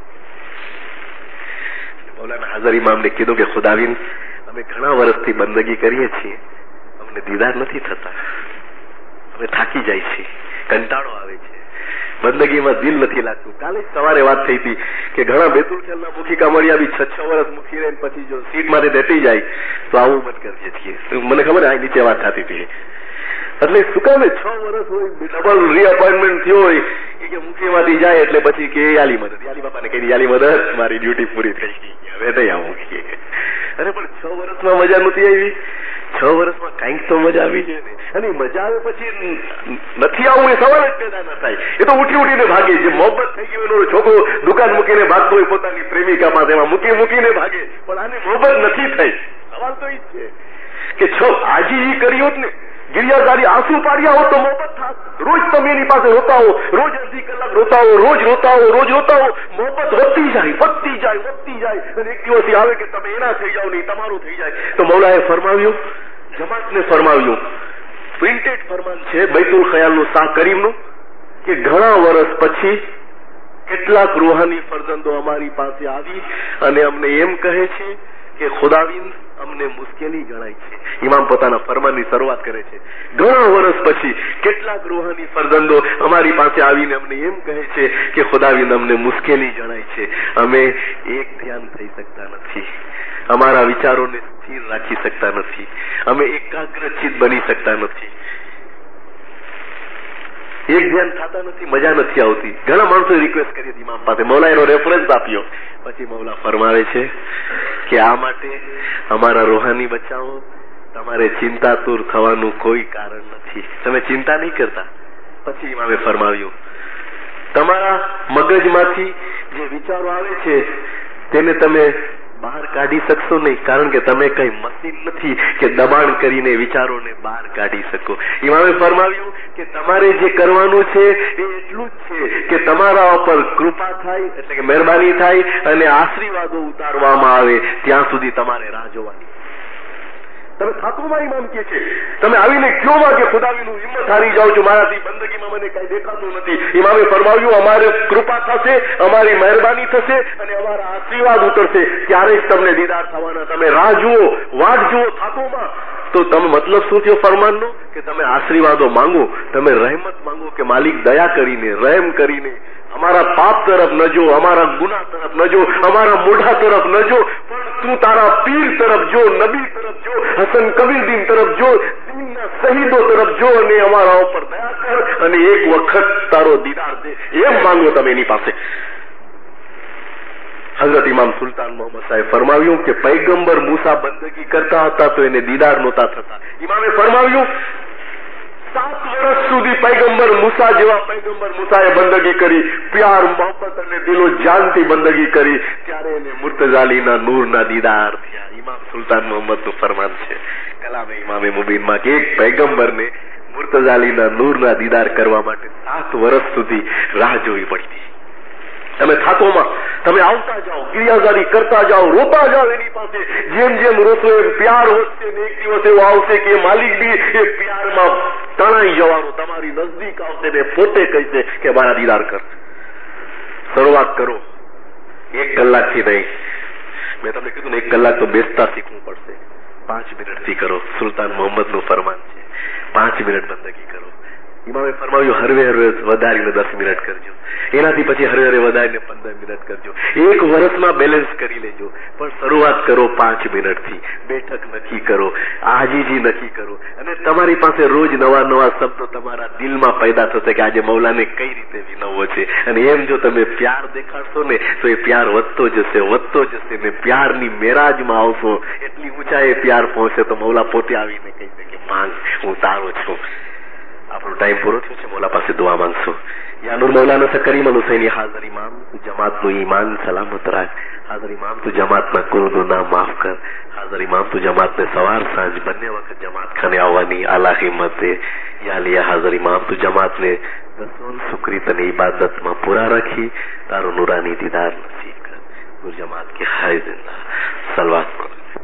મૌલાના હાજર ઇમામને કીધું કે ખુદાવીન, અમે ઘણા વર્ષથી બંદગી કરીએ છીએ, અમને દીદાર નથી થતા, અમે થાકી જાય છીએ, કંટાળો આવે છે, બંદગીમાં દિલ નથી લાગતું. કાલે જ સવારે વાત થઈ હતી કે ઘણા બેતુલ ખ્યાલના મુખી કામળિયા બી છ છ વર્ષ મૂકી રહે પછી જો સીટમાંથી દેતી જાય તો આવું બંધ કરીએ છીએ. મને ખબર આ નીચે વાત થતી હતી. એટલે શું કામે છ વર્ષ હોય, ડબલ રીઅપોઇન્ટમેન્ટ થયો હોય કે મુખીમાંથી જાય એટલે પછી કે યાલી મદદ, યાલી બાપાને કહી યાલી મદદ, મારી ડ્યુટી પૂરી થઈ ગઈ, હવે નહીં આવું. અરે પણ છ વર્ષમાં મજા નથી આવી, છ વર્ષમાં કઈક તો મજા આવી છે ને. અને મજા આવે પછી નથી આવું એ સવાલ જ પેદા ન થાય. એ તો ઉઠી ઉઠીને ભાગે. જે મોહબ્બત થઈ ગયો એનો છોકરો દુકાન મૂકીને ભાગતો હોય પોતાની પ્રેમિકા પાસે, એમાં મૂકી મૂકીને ભાગે, પણ આને મોહબ્બત નથી થઈ. સવાલ તો એ જ છે કે છો આજી કરી હોત ને, ગિરિયાદારી આંસુ પાડ્યા હો તો મોહબ્બત થાત. રોજ તમે એની પાસે રોતા હો, રોજ અડધી કલાક રોતા હો, રોજ રોતા હો, રોજ રોતા હો, મોહબ્બત વધતી જાય, વધતી જાય, વધતી જાય, અને એક દિવસ આવે કે તમે એના થઈ જાઓ, નહીં તમારું થઈ જાય. તો મૌલાએ ફરમાવ્યું, જમાતને ફરમાવ્યું, પ્રિન્ટેડ ફરમાન છે બૈતુલ ખયાલનું શાહ કરીમનું, કે ઘણા વર્ષ પછી કેટલાક રૂહાની ફરજંદો અમારી પાસે આવી અને અમને એમ કહે છે કે ખુદાવિંદ અમને મુશ્કેલી ગણાય છે. ઇમામ પોતાના ફરમાનની શરૂઆત કરે છે. ઘણા વર્ષ પછી કેટલાક રૂહાની ફરજંદો અમારી પાસે આવીને અમને એમ કહે છે કે ખુદાવિંદ અમને મુશ્કેલી જણાય છે, અમે એક ધ્યાન થઈ શકતા નથી, અમારા વિચારોને સ્થિર રાખી શકતા નથી, અમે એકાગ્રચિત બની શકતા નથી, એક ધ્યાન થતા નથી, મજા નથી આવતી. ઘણા માણસોએ રિક્વેસ્ટ કરી હતી ઇમામ પાસે, મૌલા એનો રેફરન્સ આપ્યો. પછી મૌલા ફરમાવે છે કે આ માટે અમારા રૂહાની બચાવો, તમારે ચિંતાતુર થવાનું કોઈ કારણ નથી, તમે ચિંતા નહીં કરતા. પછી ઇમામે ફરમાવ્યું, તમારા મગજમાંથી જે વિચારો આવે છે તેને તમે બહાર કાઢી શકશો નહીં, કારણ કે તમે કઈ મશીન નથી કે દબાણ કરીને વિચારોને બહાર કાઢી શકો. ઇમામે ફરમાવ્યું કે તમારે જે કરવાનું છે એ એટલું જ છે કે તમારા ઉપર કૃપા થાય, એટલે કે મહેરબાની થાય અને આશીર્વાદો ઉતારવામાં આવે ત્યાં સુધી તમારે રાહ જોવાની. તમે થાકુમાં ઇમામ કે છે, તમે આવીને કયો માં કે ખુદાવીનું હિંમત હારી જાઓ છો, મારાથી બંદગીમાં મને કઈ દેખાતું નથી. ઇમામે ફરમાવ્યું, અમારે કૃપા થશે, અમારી મહેરબાની થશે અને અમારા આશીર્વાદ ઉતરશે, ત્યારે જ તમને દીદાર થવાના. તમે રાહ જુઓ, વાટ જુઓ થાકુમાં, તો તમે મતલબ શું થયો ફરમાનનો કે તમે આશીર્વાદો માંગો, તમે રહેમત માંગો કે માલિક દયા કરીને, રહેમ કરીને અમારા પાપ તરફ ન જો, અમારા ગુના તરફ ન જો, અમારા મોઢા તરફ ન જો, પણ તું તારા પીર તરફ જો, નબી તરફ જો, હસન કબીર દીન તરફ જો, દીનના શહીદો તરફ જો અને અમારા ઉપર દયા કર અને એક વખત તારો દીદાર દે, એમ માંગો તમે એની પાસે. હઝરત ઇમામ સુલતાન મોહમ્મદ સાહેબ ફરમાવ્યું કે પૈગંબર મૂસા બંદગી કરતા હતા તો એને દીદાર નહોતા થતા. ઇમામે ફરમાવ્યું સાત વર્ષ સુધી પૈગંબર મૂસા જેવા પૈગંબર મૂસાએ બંદગી કરી, પ્યાર મોહબ્બત અને દિલો જાનથી બંદગી કરી, ત્યારે એને મુર્તઝાલીના નૂરના દીદાર થયા. ઇમામ સુલતાન મોહમ્મદ નું ફરમાન છે કલામે ઇમામે મુબીનમાં કે એક પૈગંબરને મુર્તઝાલીના નૂરના દીદાર કરવા માટે સાત વર્ષ સુધી રાહ જોવી પડતી. તમે થાકોમાં તમે આવતા જાઓ, ક્રિયાઝારી કરતા જાઓ, રોતા જાઓ એની પાસે. જેમ જેમ રોશો એમ પ્યાર વધશે ને એક દિવસ એવો આવશે કે માલિક બી એ પ્યારમાં તણાઈ જવાનો તમારી નજદીક આવશે ને પોતે કહેશે કે મારા દીદાર કર. શરૂઆત કરો એક કલાકથી નહીં. મેં તમને કીધું ને એક કલાક તો બેસતા શીખવું પડશે. પાંચ મિનિટ થી કરો. સુલતાન મોહમ્મદ નું ફરમાન છે પાંચ મિનિટ બંદગી કરો. ઇમામે ફરમાવ્યું હરવે હરવે વધારીને દસ મિનિટ કરજો, એનાથી પછી હરવે હરવે વધારીને પંદર મિનિટ કરજો. એક વર્ષમાં બેલેન્સ કરી લેજો, પણ શરૂઆત કરો પાંચ મિનિટથી. બેઠક નક્કી કરો, આજીજી નક્કી કરો, અને તમારી પાસે રોજ નવા નવા શબ્દો તમારા દિલમાં પેદા થશે કે આજે મૌલાને કઈ રીતે વિનવવો છે. અને એમ જો તમે પ્યાર દેખાડશો ને તો એ પ્યાર વધતો જશે વધતો જશે ને પ્યારની મેરાજમાં આવશો. એટલી ઊંચાઈએ પ્યાર પહોંચશે તો મૌલા પોતે આવીને કહી દે કે માંગ, હું તારો છું. આપણો ટાઈમ પૂરો થયો છે. મૌલા પાસે દુઆ માંગશું. યા નૂર મૌલાના સકરીમ અલ હુસૈની હાજર ઇમામ, જમાતનું ઈમાન સલામત રાખ. હાજર ઇમામ તું જમાતના કુલ ગુનાહ માફ કર. હાજર ઇમામ તું જમાતને સવાર સાંજ બંને વખત જમાત ખાને આવવાની આલા હિંમતે. યા લિયા હાજર ઇમામ તું જમાતને રસૂલ શુક્રિત અને ઇબાદતમાં પૂરા રાખી તારો નૂરાની દીદાર નસીબ કર. નૂર જમાત કે હાય જિંદા સલવાત.